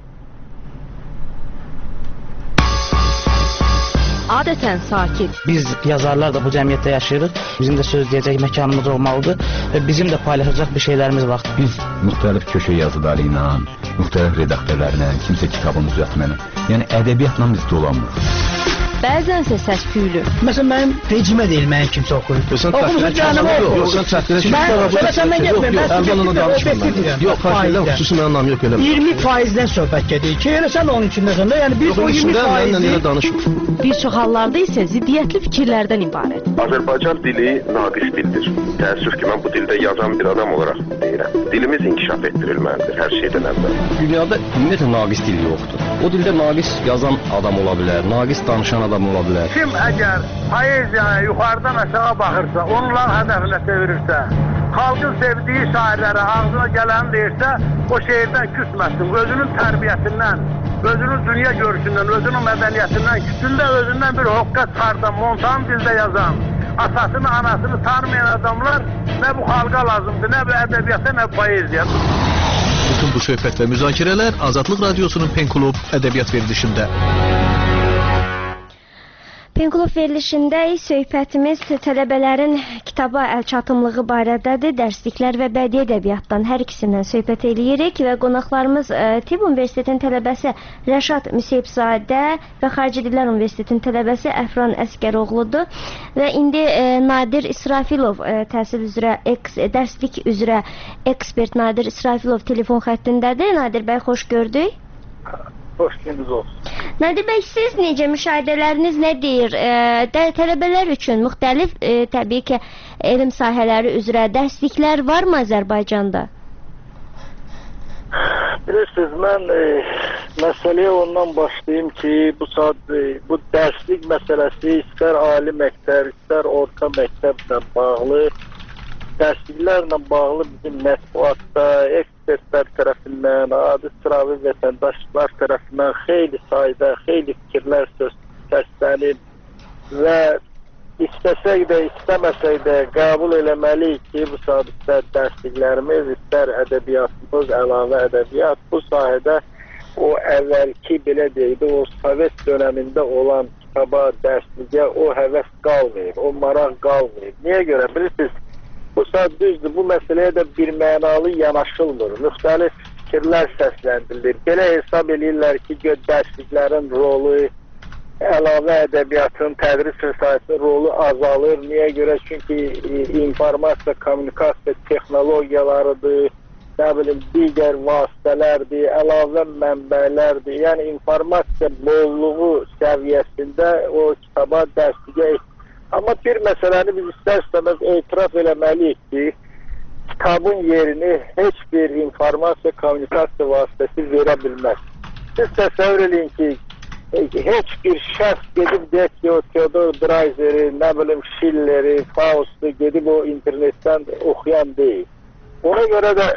Adətən sakit. Biz yazarlar da bu cəmiyyətdə yaşayırıq. Bizim də söz deyəcək məkanımız olmalıdır və bizim də paylaşacaq bir şeylərimiz var. Biz müxtəlif köşə yazıları ilə, müxtəlif redaktörlərlə, kimsə kitabını düzəltməklə, yəni ədəbiyyatla biz dolanmırıq. bəzənsə səs-küylü. Məsələn, mənim rejimə deyil, mənim kimsə oxuyur. Oxumuşsun cəhənnəmə oxu. Yox, sən çəkdirə ki, mən səndən getməyim. Mən əvvəl ona danışmıram. Yox, xahiş xüsusi mənim anlam yox elə. iyirmi faizdən söhbət gedir ki, elə sən onun içindəsən də, yəni biz o iyirmi faizi bir çox hallarda isə ziddiyyətli fikirlərdən ibarət. Azərbaycan dili naqis dildir. Təəssüf ki, mən bu dildə yazan bir adam olaraq deyirəm. Dilimiz inkişaf etdirilməlidir hər şeydən əvvəl. Dünyada ümumiyyətlə naqis dil yoxdur. O dildə naqis yazan adam ola bilər, naqis danışan adam ola bilər. Kim əgər poeziyaya yuxarıdan aşağı baxırsa, onların hədəfinə çevirirsə, xalqın sevdiyi şairlərə ağzına gələni deyirsə, o şeirdən küsməsin, özünün tərbiyəsindən, özünün dünya görüşündən, özünün mədəniyyətindən küsün də özündən bir hoqqa çıxardan, montan dildə yazan, atasını, anasını tanımayan adamlar nə bu xalqa lazımdır, nə bu ədəbiyyata, nə bu poeziya. Bütün bu söhbət və müzakirələr Azadlıq Radiosunun Penklub ədəbiyyat verilişində. Penklub verilişində söhbətimiz tələbələrin kitaba əlçatımlığı barədədir. Dərsliklər və bədii ədəbiyyatdan hər ikisindən söhbət eləyirik və qonaqlarımız Tibb Universitetinin tələbəsi Rəşad Müseyibzadə və Xarici Dillər Universitetinin tələbəsi Əfran Əskəroğludur və indi Nadir İsrafilov təhsil üzrə dərslik üzrə ekspert Nadir İsrafilov telefon xəttindədir. Nadir bəy, xoş gördük. Xoş gününüz olsun. Nadir bəy, siz necə, müşahidələriniz nə deyir? E, tələbələr üçün müxtəlif, e, təbii ki, elm sahələri üzrə dərsliklər varmı Azərbaycanda? Bilirsiniz, mən e, məsələyə ondan başlayayım ki, bu saat e, bu dərslik məsələsi istər ali məktəb, istər orta məktəblə bağlı, dərsliklərlə bağlı bizim mətbuatda, ekspertlər tərəfindən, adi sıravi vətəndaşlar tərəfindən xeyli sayda, xeyli fikirlər söz səslənib və istəsək də, istəməsək də qəbul eləməliyik ki, bu saat istər dərsliklərimiz, istər ədəbiyyatımız, əlavə ədəbiyyat, bu sahədə o əvvəlki, belə deyildi, o Sovet dönəmində olan kitaba, dərsliyə o həvəs qalmayıb, o maraq qalmayıb. Niyə görə? Bilirsiniz, bu saat düzdür, bu məsələyə də bir mənalı yanaşılmır. Müxtəlif fikirlər səsləndirir. Belə hesab edirlər ki, dərsliklərin rolu, əlavə ədəbiyyatın, tədris vəsaitinin rolu azalır. Niyə görə? Çünki informasiya, kommunikasiya texnologiyalarıdır, nə bilim, digər vasitələrdir, əlavə mənbələrdir. Yəni, informasiya bolluğu səviyyəsində o kitaba, dərsliyə Amma bir məsələni biz istər-istəməz etiraf eləməliyik ki, kitabın yerini heç bir informasiya, kommunikasiya vasitəsi verə bilməz. Siz təsəvvür edin ki, heç bir şəxs gedib deyək ki, o Theodor Dreiseri, nə bilim Schilleri, Faust'u gedib o internetdən oxuyan deyil. Ona görə də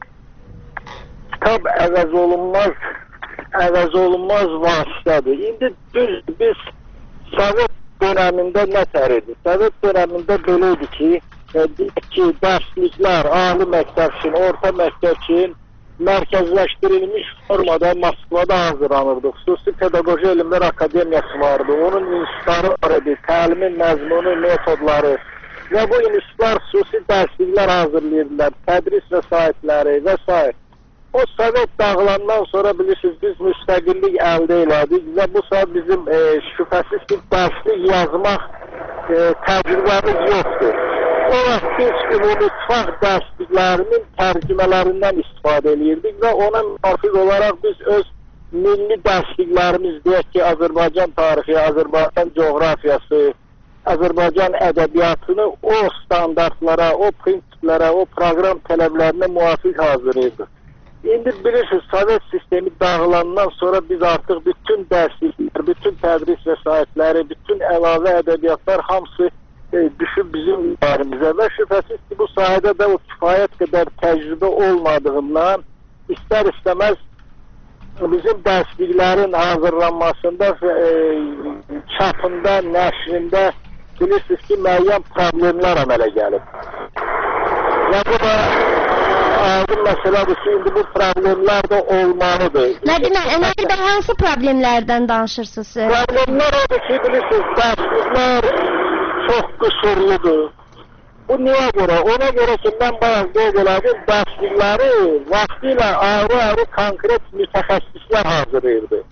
kitab əvəz olunmaz, əvəz olunmaz vasitədir. İndi düz biz Sovet dönəmində nə təridi? Sovet dönəmində belə idi ki, e, ki, dərsliklər, ali məktəb üçün, orta məktəb üçün mərkəzləşdirilmiş formada Moskvada hazırlanırdı. Xüsusi Pedaqoji Elmlər Akademiyası vardı. Onun institutları var idi, təlimin məzmunu, metodları və bu institutlar xüsusi dərsliklər hazırlayırdılar, tədris vəsaitləri və s. O Sovet dağılandan sonra bilirsiniz, biz müstəqillik əldə elədik və bu saat bizim e, şübhəsiz ki, dərslik yazmaq e, təcrübəmiz yoxdur. O vaxt biz ümumi ittifaq dərsliklərinin tərcümələrindən istifadə edirdik və ona müvafiq olaraq biz öz milli dərsliklərimiz, deyək ki, Azərbaycan tarixi, Azərbaycan coğrafiyası, Azərbaycan ədəbiyyatını o standartlara, o prinsiplərə, o proqram tələblərinə müvafiq hazırlayırdıq. İndi bilirsiniz, Sovet sistemi dağılandan sonra biz artıq bütün dərsliklər, bütün tədris vəsaitləri, bütün əlavə ədəbiyyatlar hamısı e, düşüb bizim üzərimizə və şübhəsiz ki, bu sahədə də o kifayət qədər təcrübə olmadığından istər-istəməz bizim dərsliklərin hazırlanmasında, e, çapında, nəşrində bilirsiniz ki, müəyyən problemlər əmələ gəlib. Və bu da aydın məsələdir ki, indi bu problemlər də olmalıdır. Nədir, nədir bəy, hansı problemlərdən danışırsınız? Problemlər odur ki, bilirsiniz, dərsliklər çox qüsurludur. Bu niyə görə? Ona görə ki, mən bayaq qeyd elədim, dərslikləri vaxtı ilə ayrı-ayrı konkret mütəxəssislər hazırlayırdı.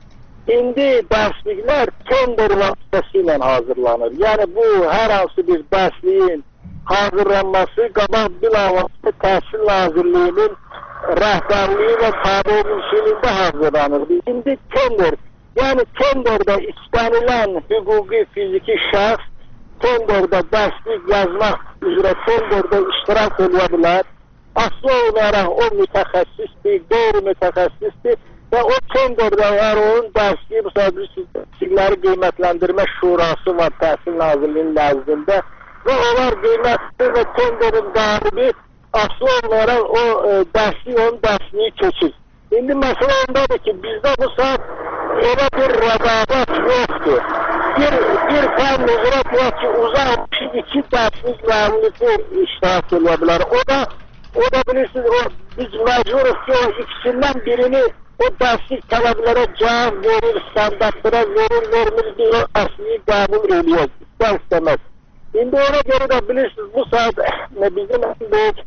İndi dərsliklər tender vasitəsilə hazırlanır. Yəni bu hər hansı bir dərsliyin hazırlanması qabaq bilavasitə Təhsil Nazirliyinin rəhbərliyi və tabeliyində hazırlanır. İndi tender, yəni tenderdə istənilən hüquqi fiziki şəxs tenderdə dərslik yazmaq üzrə tenderdə iştirak edə bilər. Aslı olaraq o mütəxəssisdir, qeyri mütəxəssisdir və o tenderdə əgər onun dərsliyi bu səbəbli qiymətləndirmə şurası var Təhsil Nazirliyinin nəzdində və onlar qiymətli və tenderin qalibi aslı olaraq o e, dərsliyi, onun dərsliyi keçir. İndi məsələ ondadır ki, bizdə bu saat elə bir rəqabət yoxdur. Bir, bir fən üzrə deyək ki, uzaq iki dərslik müəllifi iştirak edə bilər. O da, o da bilirsiniz, o, biz məcburuz ki, o ikisindən birini o dərslik tələblərə cavab verir, standartlara verir, vermir, biz o dərsliyi qəbul ediyoruz, istər istəməz. İndi ona görə də bilirsiniz, bu saat bizim böyük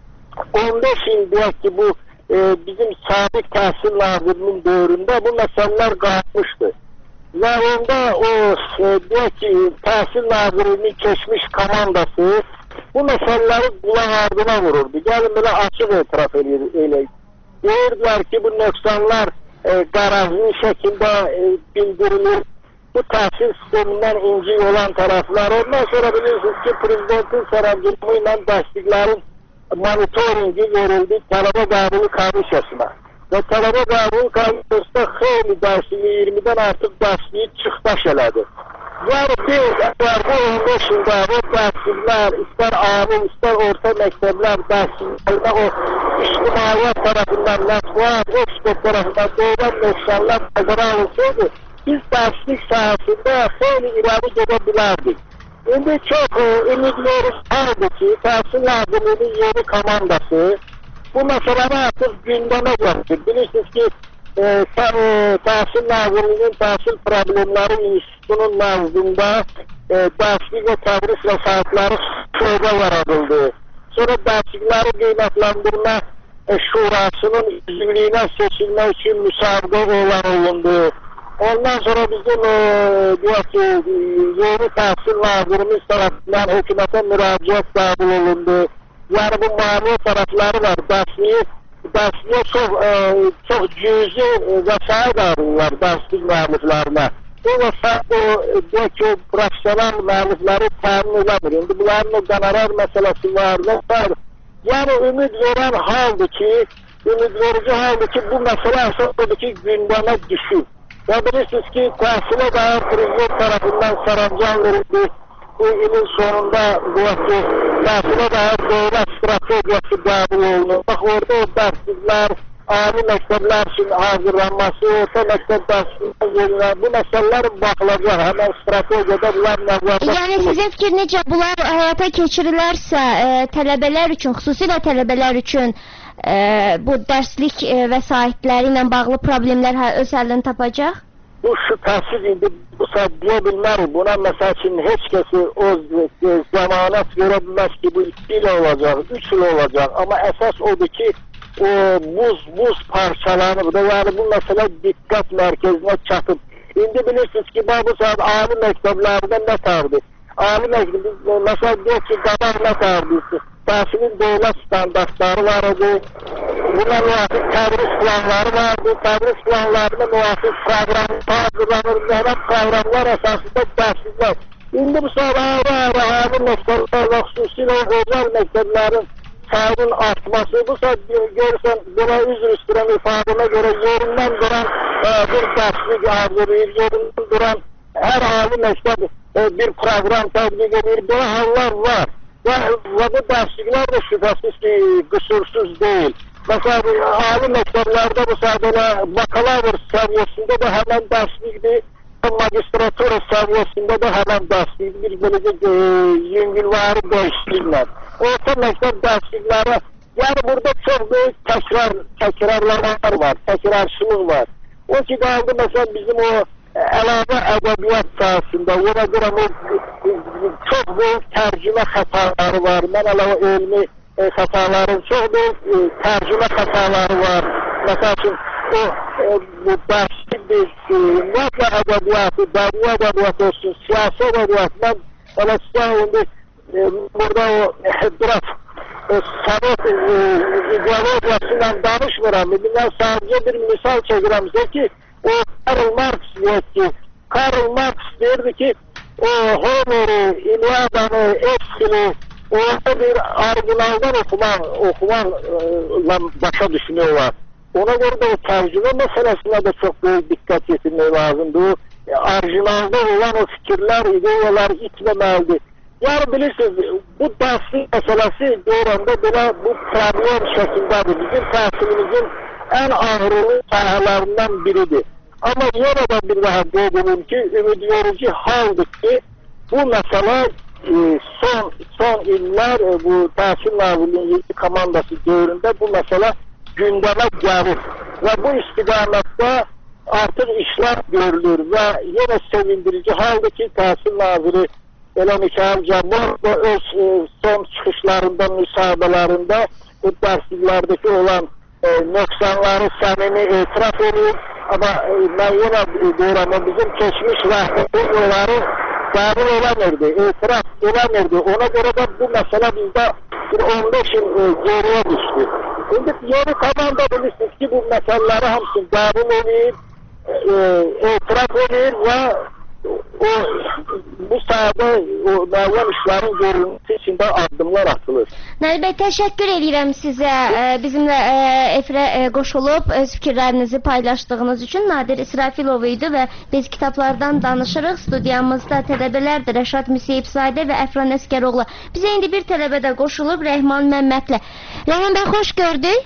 on beş il deyək ki, bu e, bizim sabiq Təhsil Nazirliyinin dövründə bu məsələlər qalmışdı. Və onda o e, deyək ki, Təhsil Nazirliyinin keçmiş komandası bu məsələləri qulaq ardına vururdu. Gəlin belə açıq etiraf eləyək. Deyirdilər ki, bu nöqsanlar e, qarazlı şəkildə e, bildirilir. Bu təhsil sistemindən incik olan tərəflər. Ondan sonra bilirsiniz ki, Prezidentin sərəncamı ilə dərsliklərin monitoringi verildi tələbə qəbulu komissiyasına. Və tələbə qəbulu komissiyasında xeyli dərsliyi, iyirmidən artıq dərsliyi çıxdaş elədi. Yəni bir, əgər bu on beş ildə bu dərsliklər, istər ali, istər orta məktəblər dərsliklərdə o ictimaiyyət tərəfindən, mətbuat, ekspert tərəfindən doğulan nöqsanlar nəzərə alınsaydı, biz dərslik sahəsində xeyli irəli gedə bilərdik. İndi çox e, ümidlərimiz vardır ki, Təhsil Nazirliyinin yeni komandası bu məsələni artıq gündəmə gətirir. Bilirsiniz ki, e, Təhsil Nazirliyinin Təhsil Problemləri İnstitutunun nəzdində e, dərslik və tədris vəsaitləri şöbə yaradıldı. Sonra dərslikləri qiymətləndirmə e, şurasının üzvlüyünə seçilmək üçün müsabiqə elan olundu. Ondan sonra bizim e, deyək ki, yeni Təhsil Nazirimiz tərəfindən hökumətə müraciət qəbul olundu. Yəni bu maliyyə tərəfləri var. Dərsliyi, dərsliyə çox, e, çox cüzi vəsait alırlar dərslik müəlliflərinə. Bu vəsait o, deyək ki, o profesional müəllifləri təmin eləmir. İndi bunların o qonorar məsələsi var. var. Yəni ümid verən haldır ki, ümid verici haldır ki, bu məsələ əsasıdır ki, gündəmə düşür. Və bilirsiniz ki, təhsilə dair Prezident tərəfindən sərəncam verildi. Bu ilin sonunda bu ki, təhsilə dair dövlət strategiyası qəbul olunur. Bax, orada o dərsliklər, ali məktəblər üçün hazırlanması, orta məktəb dərsliklər, bu məsələlər baxılacaq. Həmən strategiyada bunlar nəzərdə. Yəni sizin fikir necə bunlar həyata keçirilərsə, e, tələbələr üçün, xüsusilə tələbələr üçün e, bu dərslik e, vəsaitləri ilə bağlı problemlər öz həllini tapacaq? Bu şübhəsiz indi bu saat deyə bilmərik. Buna məsəl üçün heç kəsi o e, zəmanət verə bilməz ki, bu iki il olacaq, üç il olacaq. Amma əsas odur ki, o buz, buz parçalanır da, yəni bu məsələ diqqət mərkəzinə çatıb. İndi bilirsiniz ki, bu saat ali məktəblərdə nə tərdir? Ali məktəbdə, məsəl deyək ki, qabaq nə tərdir? Təhsilin dövlət standartları var idi, buna müvafiq tədris planları vardı, tədris planlarına müvafiq proqramlar hazırlanır, həmən proqramlar əsasında dərsliklər. İndi bu saat ayrı-ayrı ali məktəblər və xüsusilə özəl məktəblərin sayının artması, bu saat görürsən, buna üzr istəyirəm ifadəmə görə yerindən duran e, bir dərslik hazırlayır, yerindən duran hər ali məktəb e, bir proqram tədbiq edir, belə hallar var. Və, və bu dərsliklər də şübhəsiz ki, qüsursuz deyil. Məsələn, ali məktəblərdə bu sadə bakalavr səviyyəsində də həmən dərslikdir, magistratura səviyyəsində də həmən dərslikdir, bir beləcə yüngülvari dəyişikliklər. Orta məktəb dərslikləri, yəni burada çox böyük təkrar, təkrarlamalar var, təkrarçılıq var. O ki, qaldı məsələn bizim o əlavə ədəbiyyat sahəsində, ona görə o çox böyük tərcümə xətaları var. Mən əlavə elmi e, xətaların çox böyük e, tərcümə xətaları var. Məsəl üçün, o e, dərslik biz ümumiyyətlə ədəbiyyatı, dərbi ədəbiyyatı olsun, siyasi ədəbiyyatı, mən elə sizə indi burada o biraz Sovet ideologiyasıyla danışmıram. Ben sadece bir misal çekirəm ki, o Karl Marx diyor ki, Karl Marx derdi ki, o Homer'i, İlyada'nı, Eschil'i, orada bir orijinaldan okuman, okumanla başa düşünüyorlar. Ona göre de o tercüme meselesine de çok büyük dikkat getirmek lazımdı. O orijinalda olan o fikirler, ideyalar gitmemelidir. Yani bilirsiniz, bu derslik meselesi doğranda böyle bu problem şekildedir. Bizim tahsilimizin en ağırlı sahalarından biridir. Ama yine de bir daha doğduğum ki, ümit verici haldir ki, bu mesele e, son son iller e, bu Tahsil Nazırlığı'nın yeni komandası dövründe bu mesele gündeme gelir. Ve bu istikamette artık işler görülür ve yine sevindirici haldir ki Tahsil Nazırı Elə Mikail Cəmmah da öz e, son çıxışlarında, müsahibələrində bu dərsliklərdəki olan e, nöqsanları səmimi etiraf edir. Ama e, mən yenə deyirəm, bizim keçmiş rəhbəti onları qəbul eləmirdi, etiraf eləmirdi. Ona görə də bu məsələ bizdə bir on beş il e, geriyə düşdü. İndi yeni komanda bilirsiniz ki, bu məsələləri hamısını qəbul edir, e, etiraf edir və o bu sahada o müəyyən işlərin görülməsi üçün də addımlar atılır. Nəli bəy, təşəkkür edirəm sizə e, bizimlə e, efirə e, qoşulub öz fikirlərinizi paylaşdığınız üçün. Nadir İsrafilov idi və biz kitablardan danışırıq. Studiyamızda tələbələrdir Rəşad Müseyibzadə və Əfran Əskəroğlu. Bizə indi bir tələbə də qoşulub Rəhman Məmmədlə. Rəhman bəy, xoş gördük.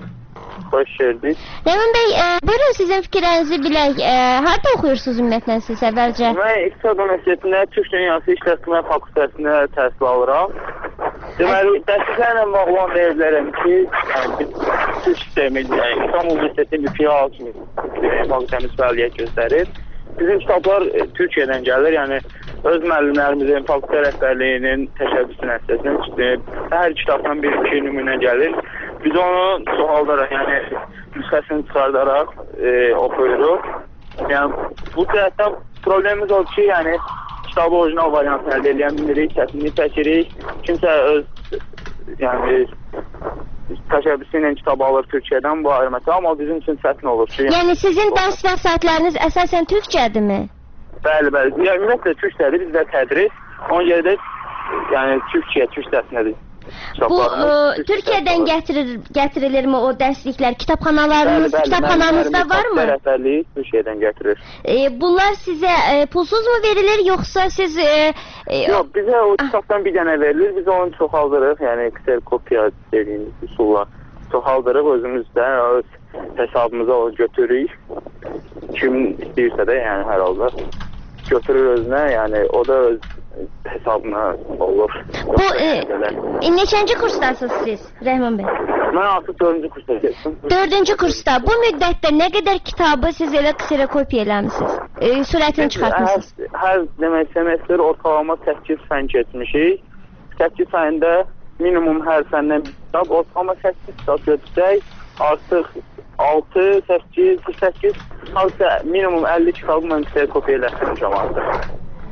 Hoş geldiniz. Rəhman bəy, e, buyurun sizin fikirlərinizi bilək. E, harada oxuyursunuz ümumiyyətlə siz əvvəlcə? Mən İqtisad Universitetində Türk Dünyası İşletmə Fakültəsində təhsil alıram. Deməli, dərsliklərlə bağlı olan deyirlərəm ki, yəni, biz Türk sistemi, yəni, İstanbul Universitetinin bir filial kimi fakültəmiz fəaliyyət göstərir. Bizim kitablar e, Türkiyədən gəlir, yəni öz müəllimlərimizin, fakültə rəhbərliyinin təşəbbüsü nəticəsindən çıxdı. Hər kitabdan bir-iki nümunə gəlir. Biz onu çoxaldaraq, yəni nüsxəsini çıxardaraq e, oxuyuruq. Yəni bu cəhətdən problemimiz odur ki, yəni kitabı orijinal variantını əldə edən bilirik, çətinlik çəkirik. Kimsə öz yəni təşəbbüsü ilə kitab alır Türkiyədən, bu ayrı məsələ, amma bizim üçün çətin olur ki. Yəni, yəni sizin dərs vəsaitləriniz əsasən türkcədirmi? Bəli, bəli. Yəni ümumiyyətlə türkcədir, bizdə tədris. Ona görə də yəni Türkiyə, türk dərsinədir. Bu e, Türkiyədən gətirir, gətirilirmi o dərsliklər? Kitabxanalarınız, bəli, bəli, kitabxananızda varmı? Rəhbərliyi Türkiyədən gətirir. E, bunlar sizə e, pulsuz mu verilir, yoxsa siz... E, e, Yox, bizə o kitabdan bir dənə verilir, biz onu çoxaldırıq, yəni kserokopiya dediyimiz üsulla çoxaldırıq özümüzdə, öz hesabımıza o götürürük. Kim istəyirsə də, yəni hər halda götürür özünə, yəni o da öz hesabına olur. Bu e, neçənci kursdasınız siz Rəhman bəy? Mən artıq dördüncü kursda keçdim. Dördüncü kursda. Bu müddətdə nə qədər kitabı siz elə kserokopiya eləmisiniz? E, sürətini çıxartmışsınız? Hər, hər demək semestr ortalama səkkiz fən keçmişik. səkkiz fəndə minimum hər fəndən bir kitab, ortalama səkkiz kitab götürsək, artıq altı, səkkiz, səkkiz, hansısa minimum əlli kitabı mən kserokopiya eləmişəm artıq.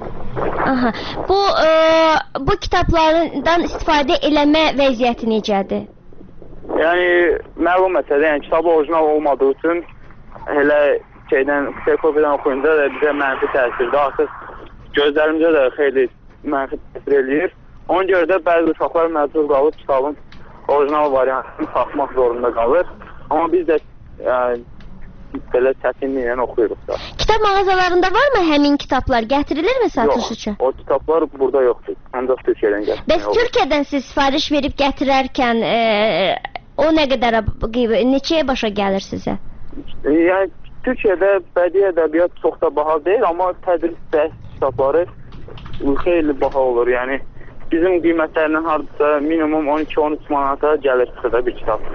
Aha. Bu e, bu kitablardan istifadə eləmə vəziyyəti necədir? Yəni məlum məsələ, yəni kitabı orijinal olmadığı üçün elə şeydən kserokopiyadan oxuyunca da bizə mənfi təsirdir. Artıq gözlərimizə də xeyli mənfi təsir eləyir. Ona görə də bəzi uşaqlar məcbur qalıb kitabın orijinal variantını tapmaq zorunda qalır. Amma biz də yəni, belə çətinliklə oxuyuruq da. Kitab mağazalarında varmı həmin kitablar? Gətirilirmi satış üçün? Yox, o kitablar burada yoxdur. Ancaq Türkiyədən gətirir. Bəs Türkiyədən siz sifariş verib gətirərkən e, o nə qədər, neçəyə başa gəlir sizə? Yəni Türkiyədə bədii ədəbiyyat çox da baha deyil, amma tədris dərs kitabları xeyli baha olur. Yəni bizim qiymətlərindən hardasa minimum on iki on üç manata gəlir çıxıda bir kitab.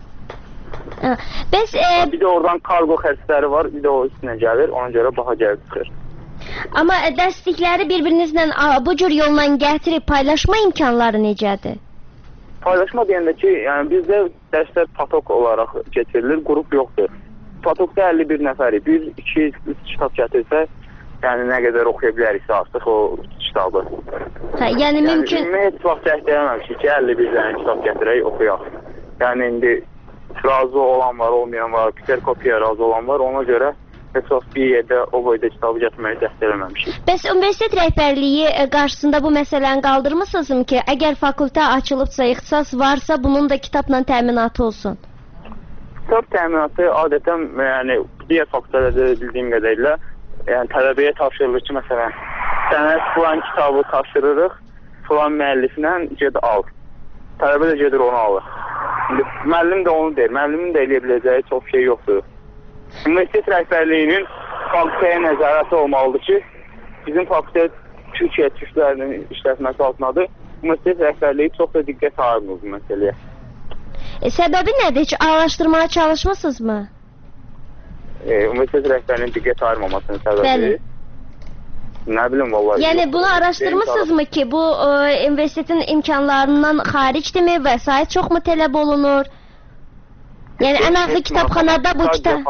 Bəs, e... bir də oradan kargo xərcləri var, bir də o üstünə gəlir, ona görə baha gəlir çıxır. Amma dərslikləri bir-birinizlə bu cür yolla gətirib paylaşma imkanları necədir? Paylaşma deyəndə ki, yəni bizdə dərslər patok olaraq getirilir, qrup yoxdur. Patokda əlli bir nəfəri bir, iki, üç kitab gətirsə, yəni nə qədər oxuya biləriksə artıq o kitabı. Hə, yəni mümkün... Yəni, heç vaxt cəhd eləməmişik ki, əlli bir dənə kitab gətirək, oxuyaq. Yəni, indi razı olan var, olmayan var, kserkopiya razı olan var, ona görə heç vaxt bir yerdə o boyda kitabı gətirməyi cəhd eləməmişik. Bəs universitet rəhbərliyi qarşısında bu məsələni qaldırmısınızmı ki, əgər fakültə açılıbsa, ixtisas varsa, bunun da kitabla təminatı olsun? Kitab təminatı adətən, yəni, digər fakültələrdə bildiyim qədərlə, yəni tələbəyə tapşırılır ki, məsələn, sənə filan kitabı tapşırırıq, filan müəlliflə ged al. Tələbə də gedir onu alır. İndi müəllim də onu deyir, müəllimin də eləyə biləcəyi çox şey yoxdur. Universitet rəhbərliyinin fakültəyə nəzarəti olmalıdır ki, bizim fakültə Türkiyə türklərinin işlətməsi altındadır. Universitet rəhbərliyi çox da diqqət ayırmır bu məsələyə. E, səbəbi nədir? Heç araşdırmaya çalışmısınızmı? E, Universitet rəhbərinin diqqət ayırmamasının səbəbi. Bəli. Nə bilim vallahi. Yəni bunu araşdırmısınızmı ki, bu e, universitetin imkanlarından xaricdirmi, vəsait çoxmu tələb olunur? Yəni ən azı kitabxanada bu kitab...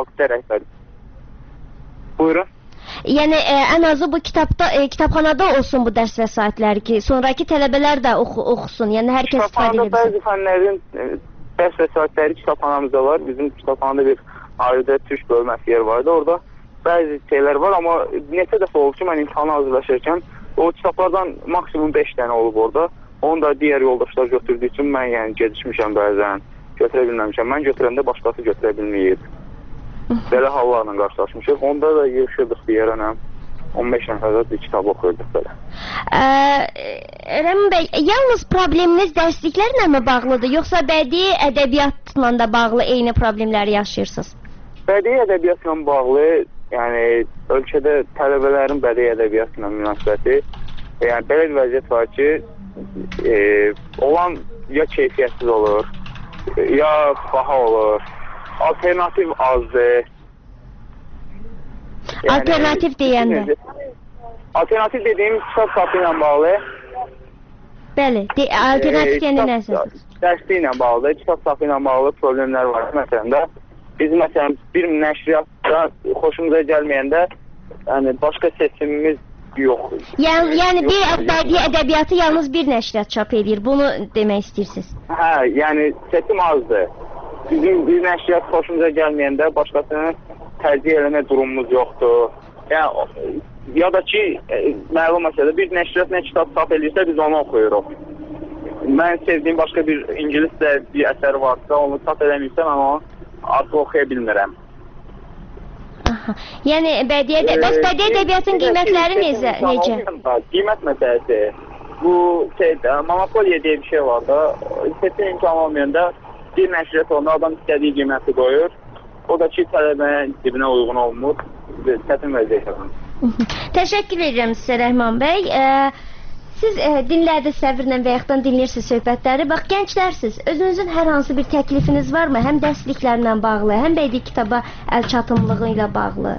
Buyurun. Yəni e, ən azı bu kitabda e, kitabxanada olsun bu dərs vəsaitləri ki, sonraki tələbələr də oxu, oxusun. Yəni hər kəs istifadə edə bilsin. Bəzi fənlərin e, dərs vəsaitləri kitabxanamızda var. Bizim kitabxanada bir ayrıca türk bölməsi yer vardı. Orada bəzi şeylər var, amma neçə dəfə olub ki, mən imtihana hazırlaşırkən o kitablardan maksimum beş dənə olub orada. Onu da digər yoldaşlar götürdüyü üçün mən yəni gecişmişəm bəzən, götürə bilməmişəm. Mən götürəndə başqası götürə bilməyib. Belə hallarla qarşılaşmışıq. Onda da yığışırdıq bir yerə, on beş nəfərdə bir kitab oxuyurduq belə. Rəmin bəy, yalnız probleminiz dərsliklərlə mi bağlıdır, yoxsa bədii ədəbiyyatla da bağlı eyni problemləri yaşayırsınız? Bədii ədəbiyyatla bağlı, yəni ölkədə tələbələrin bədii ədəbiyyatla münasibəti, yəni belə bir vəziyyət var ki, e, olan ya keyfiyyətsiz olur, ya baha olur, alternativ azdır. Yəni, alternativ deyəndə? Alternativ dediyim kitab sapı ilə bağlı. Bəli, de, alternativ deyəndə e, nəsə? Dərsli ilə bağlı, kitab sapı ilə bağlı problemlər var. Məsələn də, biz məsələn bir nəşriyyatda xoşumuza gəlməyəndə, yəni başqa seçimimiz yoxdur. Yəni, yəni bir bədii ədəbiyyatı yalnız bir nəşriyyat çap edir, bunu demək istəyirsiniz? Hə, yəni seçim azdır. Bizim bir nəşriyyat xoşumuza gəlməyəndə başqasını tərcih eləmə durumumuz yoxdur. Yəni, ya da ki, e, məlum məsələ, bir nəşriyyat nə kitab çap edirsə, biz onu oxuyuruq. Mən sevdiyim başqa bir ingiliscə bir əsər varsa, onu çap eləmirsə, mən onu artıq oxuya bilmirəm. Aha. Yəni, bədii ədəbiyyat, e, bədii ədəbiyyatın qiymətləri necə? necə? Qiymət məsələsi. Bu, şeydə, monopoliya deyə bir şey var da, seçim imkanı olmayanda bir nəşriyyat onda adam istədiyi qiyməti qoyur. O da ki, tələbənin cibinə uyğun olmur. Çətin vəziyyət yaranır. Təşəkkür edirəm sizə Rəhman bəy. E, siz e, dinlədiniz səbirlə və yaxud dinləyirsiniz söhbətləri. Bax, gənclərsiniz. Özünüzün hər hansı bir təklifiniz varmı? Həm dərsliklərlə bağlı, həm bədii kitaba əl çatımlığı ilə bağlı.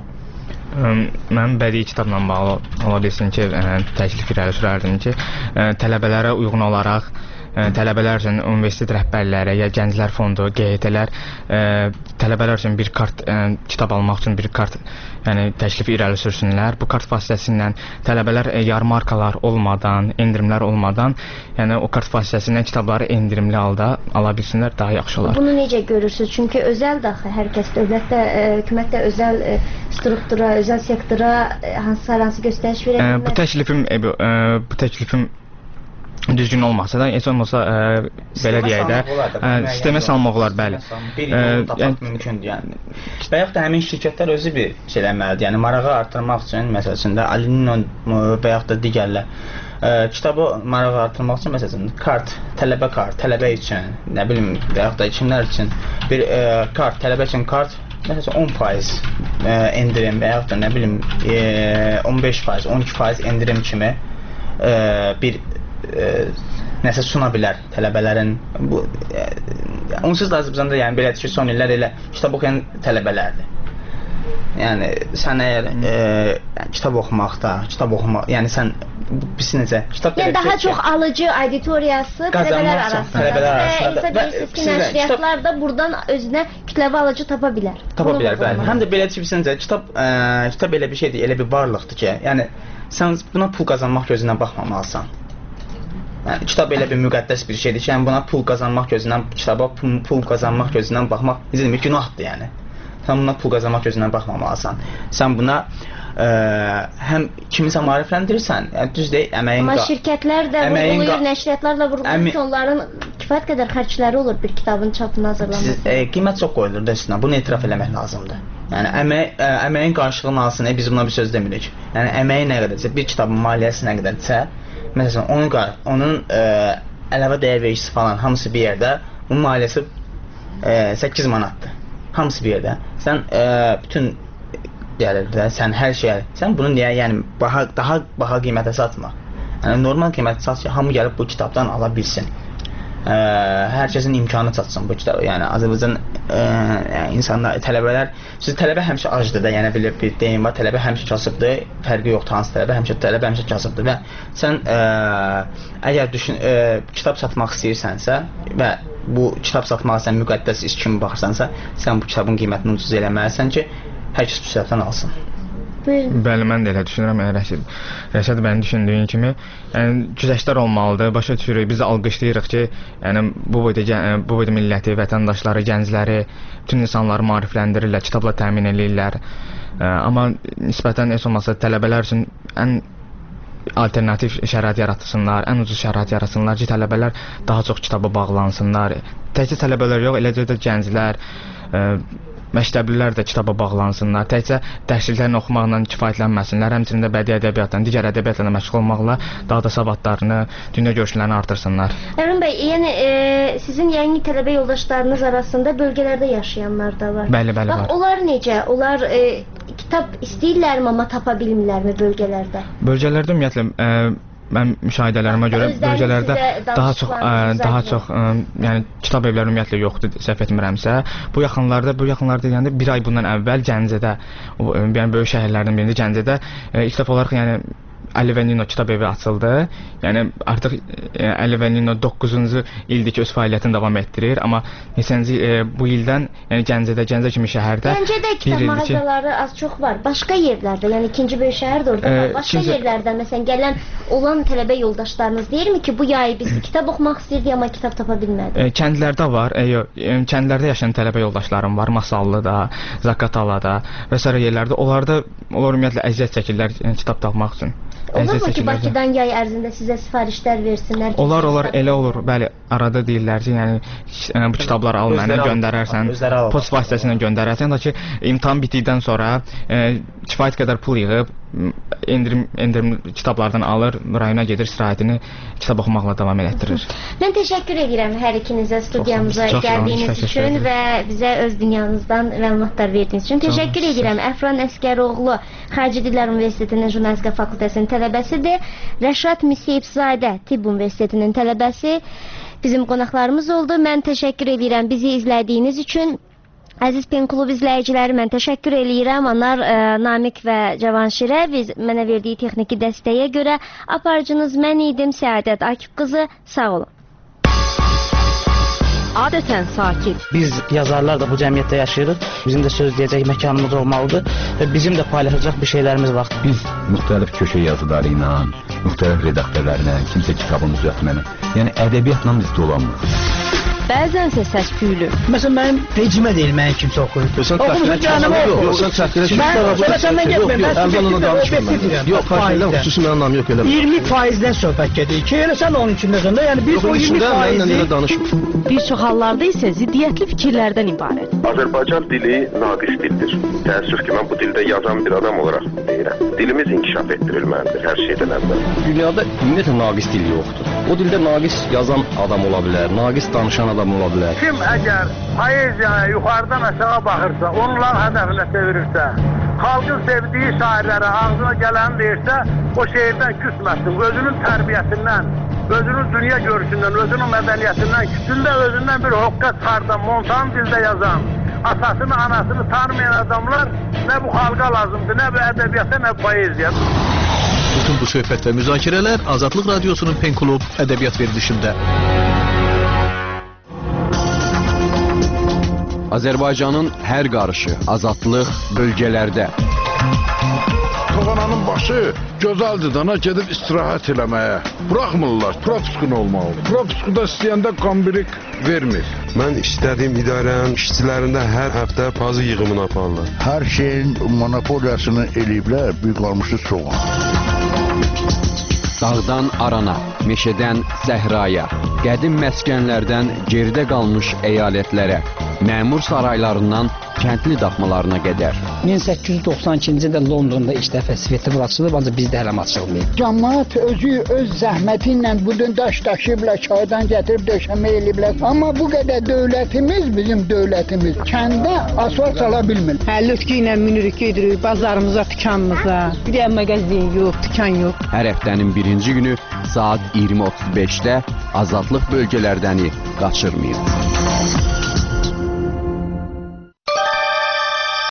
Mən bədii kitabla bağlı ola bilsin ki, ə, təklif irəli sürərdim ki, ə, tələbələrə uyğun olaraq ə, tələbələr üçün universitet rəhbərləri ya gənclər fondu, G H T-lər ə, tələbələr üçün bir kart, ə, kitab almaq üçün bir kart, yəni təklif irəli sürsünlər. Bu kart vasitəsilə tələbələr ə, yarmarkalar olmadan, endirimlər olmadan, yəni o kart vasitəsilə kitabları endirimli halda ala bilsinlər, daha yaxşı olar. Bunu necə görürsünüz? Çünki özəl daxı hər kəs dövlətdə, ə, hökumətdə özəl ə, struktura, özəl sektora hansı hansı göstəriş verə bilməz. Bu təklifim e, bu, e, bu təklifim düzgün olmasa da, heç olmasa e, belə deyək də, e, sistemə salmaq olar, bəli. Bir yol tapmaq mümkündür, yəni. Və yaxud da həmin şirkətlər özü bir şey eləməlidir, yəni marağı artırmaq üçün, məsələsində Alinin və yaxud da digərlər e, kitabı marağı artırmaq üçün, məsələsində kart, tələbə kart, tələbə üçün, nə bilim, və yaxud da kimlər üçün bir e, kart, tələbə üçün kart, məsələn on faiz e, endirim və yaxud da nə bilim e, on beş faiz, on iki faiz endirim kimi e, bir e, nəsə suna bilər tələbələrin. Bu e, onsuz da Azərbaycanda yəni belədir ki, son illər elə kitab oxuyan tələbələrdir. Yəni sən əgər e, kitab oxumaqda, kitab oxumaq, yəni sən biz necə kitab yəni daha çox alıcı auditoriyası tələbələr arasında. Tələbələr arasında və bilirsiniz ki, nəşriyyatlar da buradan özünə kütləvi alıcı tapa bilər. Tapa bilər, bəli. Həm də belə ki, bizcə kitab ə, kitab elə bir şeydir, elə bir varlıqdır ki, yəni sən buna pul qazanmaq gözündən baxmamalısan. Yəni kitab elə bir müqəddəs bir şeydir ki, yəni buna pul qazanmaq gözündən, kitaba pul, pul qazanmaq gözündən baxmaq necə demək, günahdır yəni. Sən buna pul qazanmaq gözündən baxmamalısan. Sən buna ə, həm kimisə maarifləndirirsən, yəni düz deyil, əməyin... Amma şirkətlər də vurğulayır, nəşriyyatlar da vurğulayır ki, onların kifayət qədər xərcləri olur bir kitabın çapını hazırlaması. E, qiymət çox qoyulur da üstünə, bunu etiraf eləmək lazımdır. Yəni əmək, ə, əməyin qarşılığını alsın, e, biz buna bir söz demirik. Yəni əməyi nə qədərsə, bir kitabın maliyyəsi nə qədərsə, məsələn, onun, onun ə, əlavə dəyər vergisi falan hamısı bir yerdə, bunun maliyyəsi ə, səkkiz manatdır. Hamısı bir yerdə. Sən ə, bütün gəlir də, sən hər şeyə, sən bunu niyə, yəni baha, daha baha qiymətə satma. Yəni normal qiymətə sat ki, hamı gəlib bu kitabdan ala bilsin. Ə, hər kəsin imkanı çatsın bu kitabı. Yəni Azərbaycan ə, yəni, insanlar, tələbələr, siz tələbə həmişə acdır da, yəni belə bir deyim var, tələbə həmişə kasıbdır, fərqi yoxdur hansı tələbə, həmişə tələbə həmişə kasıbdır və sən ə, əgər düşün, ə, kitab satmaq istəyirsənsə və bu kitab satmağa sən müqəddəs iş kimi baxırsansa, sən bu kitabın qiymətini ucuz eləməlisən ki, hər kəs bu kitabdan alsın. Bəli, mən də elə düşünürəm. Yəni, Rəşid, Rəşid mənim düşündüyüm kimi, yəni güzəştlər olmalıdır. Başa düşürük, biz də alqışlayırıq ki, yəni bu boyda bu boyda milləti, vətəndaşları, gəncləri, bütün insanları maarifləndirirlər, kitabla təmin edirlər. Amma nisbətən heç olmasa tələbələr üçün ən alternativ şərait yaratsınlar, ən ucuz şərait yaratsınlar ki, tələbələr daha çox kitaba bağlansınlar. Təkcə tələbələr yox, eləcə də gənclər, ə, məktəblilər də kitaba bağlansınlar. Təkcə dərsliklərini oxumaqla kifayətlənməsinlər, həmçinin də bədii ədəbiyyatla, digər ədəbiyyatla məşğul olmaqla daha da savadlarını, dünya görüşlərini artırsınlar. Əmin bəy, yəni e, sizin yeni tələbə yoldaşlarınız arasında bölgələrdə yaşayanlar da var. Bəli, bəli, Bax, var. Onlar necə? Onlar e, kitab istəyirlərmi, amma tapa bilmirlərmi bölgələrdə? Bölgələrdə ümumiyyətlə e, mən müşahidələrimə görə bölgələrdə daha çox ə, daha çox ə, yəni kitab evləri ümumiyyətlə yoxdur, səhv etmirəmsə. Bu yaxınlarda, bu yaxınlarda deyəndə bir ay bundan əvvəl Gəncədə, o, yəni böyük şəhərlərdən birində Gəncədə ə, ilk dəfə olaraq yəni Əli və Nino kitab evi açıldı. Yəni artıq e, Əli və Nino doqquzuncu ildir ki öz fəaliyyətini davam etdirir, amma neçənci e, bu ildən yəni Gəncədə, Gəncə kimi şəhərdə Gəncədə kitab mağazaları ki, az çox var. Başqa yerlərdə, yəni ikinci böyük şəhər də orada var. Başqa kimsə... yerlərdə məsələn gələn olan tələbə yoldaşlarınız deyirmi ki, bu yay biz kitab oxumaq istəyirdik, amma kitab tapa bilmədik? E, kəndlərdə var. E, e, kəndlərdə yaşayan tələbə yoldaşlarım var. Masallıda, Zaqatalada və sair yerlərdə. Onlarda onlar ümumiyyətlə əziyyət çəkirlər yəni, kitab tapmaq üçün. Olur mu ki, Bakıdan yay ərzində sizə sifarişlər versinlər? Olar, olar, elə olur. Bəli, arada deyirlər ki, yəni bu kitabları al mənə, göndərərsən, post vasitəsilə göndərərsən, da ki, imtahan bitdikdən sonra e, kifayət qədər pul yığıb, endirim, endirim kitablardan alır, rayona gedir, istirahətini kitab oxumaqla davam elətdirir. Mən təşəkkür edirəm hər ikinizə studiyamıza gəldiyiniz üçün və bizə öz dünyanızdan məlumatlar verdiyiniz üçün. Təşəkkür edirəm. Əfran Əskəroğlu Xarici Dillər Universitetinin Jurnalistika fakültəsinin tələbəsidir. Rəşad Miseyevzadə Tibb Universitetinin tələbəsi bizim qonaqlarımız oldu. Mən təşəkkür edirəm bizi izlədiyiniz üçün. Əziz Pen Klub izləyiciləri, mən təşəkkür eləyirəm. Onlar ə, Namiq və Cavanşirə biz mənə verdiyi texniki dəstəyə görə. Aparıcınız mən idim, Səadət Akif qızı. Sağ olun. Adətən sakit. Biz yazarlar da bu cəmiyyətdə yaşayırıq. Bizim də söz deyəcək məkanımız olmalıdır və bizim də paylaşacaq bir şeylərimiz var. Biz müxtəlif köşə yazıları ilə, müxtəlif redaktörlərlə, kimsə kitabını düzəltməklə, yəni ədəbiyyatla biz dolanmırıq. Bəzənsə səs küylü. Məsələn, mənim rejimə deyil, mənim kimsə oxuyur. Oxumuşun canımı oxuyur. Sən çəkdirə çıxır. Əvvəl ona danışmıram. Yox, xahiş xüsusi mənim namım yox elə. iyirmi faizdən söhbət gedir ki, elə sən onun içindəsən də, yəni biz o iyirmi faizi... Bir çox hallarda isə ziddiyyətli fikirlərdən ibarət. Azərbaycan dili naqis dildir. Təəssüf ki, mən bu dildə yazan bir adam olaraq deyirəm. Dilimiz inkişaf etdirilməlidir hər şeydən əvvəl. Dünyada ümumiyyətlə naqis dil yoxdur. O dildə naqis yazan adam ola bilər, naqis danışan adam ola bilər. Kim əgər poeziyaya yuxarıdan aşağı baxırsa, onların hədəfinə çevirirsə, xalqın sevdiyi şairlərə ağzına gələni deyirsə, o şeirdən küsməsin, özünün tərbiyəsindən, özünün dünya görüşündən, özünün mədəniyyətindən, küçündə özündən bir hoqqa çıxardan, montan dildə yazan, atasını, anasını tanımayan adamlar nə bu xalqa lazımdır, nə bu ədəbiyyata, nə bu poeziya. Bütün bu söhbət və müzakirələr Azadlıq Radiosunun Pen Klub ədəbiyyat verilişində. Azərbaycanın hər qarışı, azadlıq bölgələrdə. Toğananın başı gözəldir dana gedib istirahət eləməyə. Buraxmırlar, propiskun olmalı. Propiskuda istəyəndə kombirik vermir. Mən istədiyim idarənin işçilərində hər həftə pazı yığımını aparırlar. Hər şeyin monopoliyasını eləyiblər, büyük qalmışdı soğan. Dağdan arana, meşədən səhraya, qədim məskənlərdən geridə qalmış əyalətlərə, məmur saraylarından kəndli daxmalarına qədər. min səkkiz yüz doxsan ikinci ildə Londonda ilk dəfə svetofor açılıb, ancaq bizdə hələ açılmayıb. Cəmaət özü öz zəhməti ilə bu gün daş daşıyıblar, çaydan gətirib döşəmə eləyiblər. Amma bu qədər dövlətimiz, bizim dövlətimiz kəndə asfalt sala bilmir. Hə, lütki ilə minirik, gedirik bazarımıza, dükanımıza. Bir də mağazin yox, dükan yox. Hər həftənin birinci günü saat iyirmi otuz beşdə Azadlıq bölgələrdəni qaçırmayın.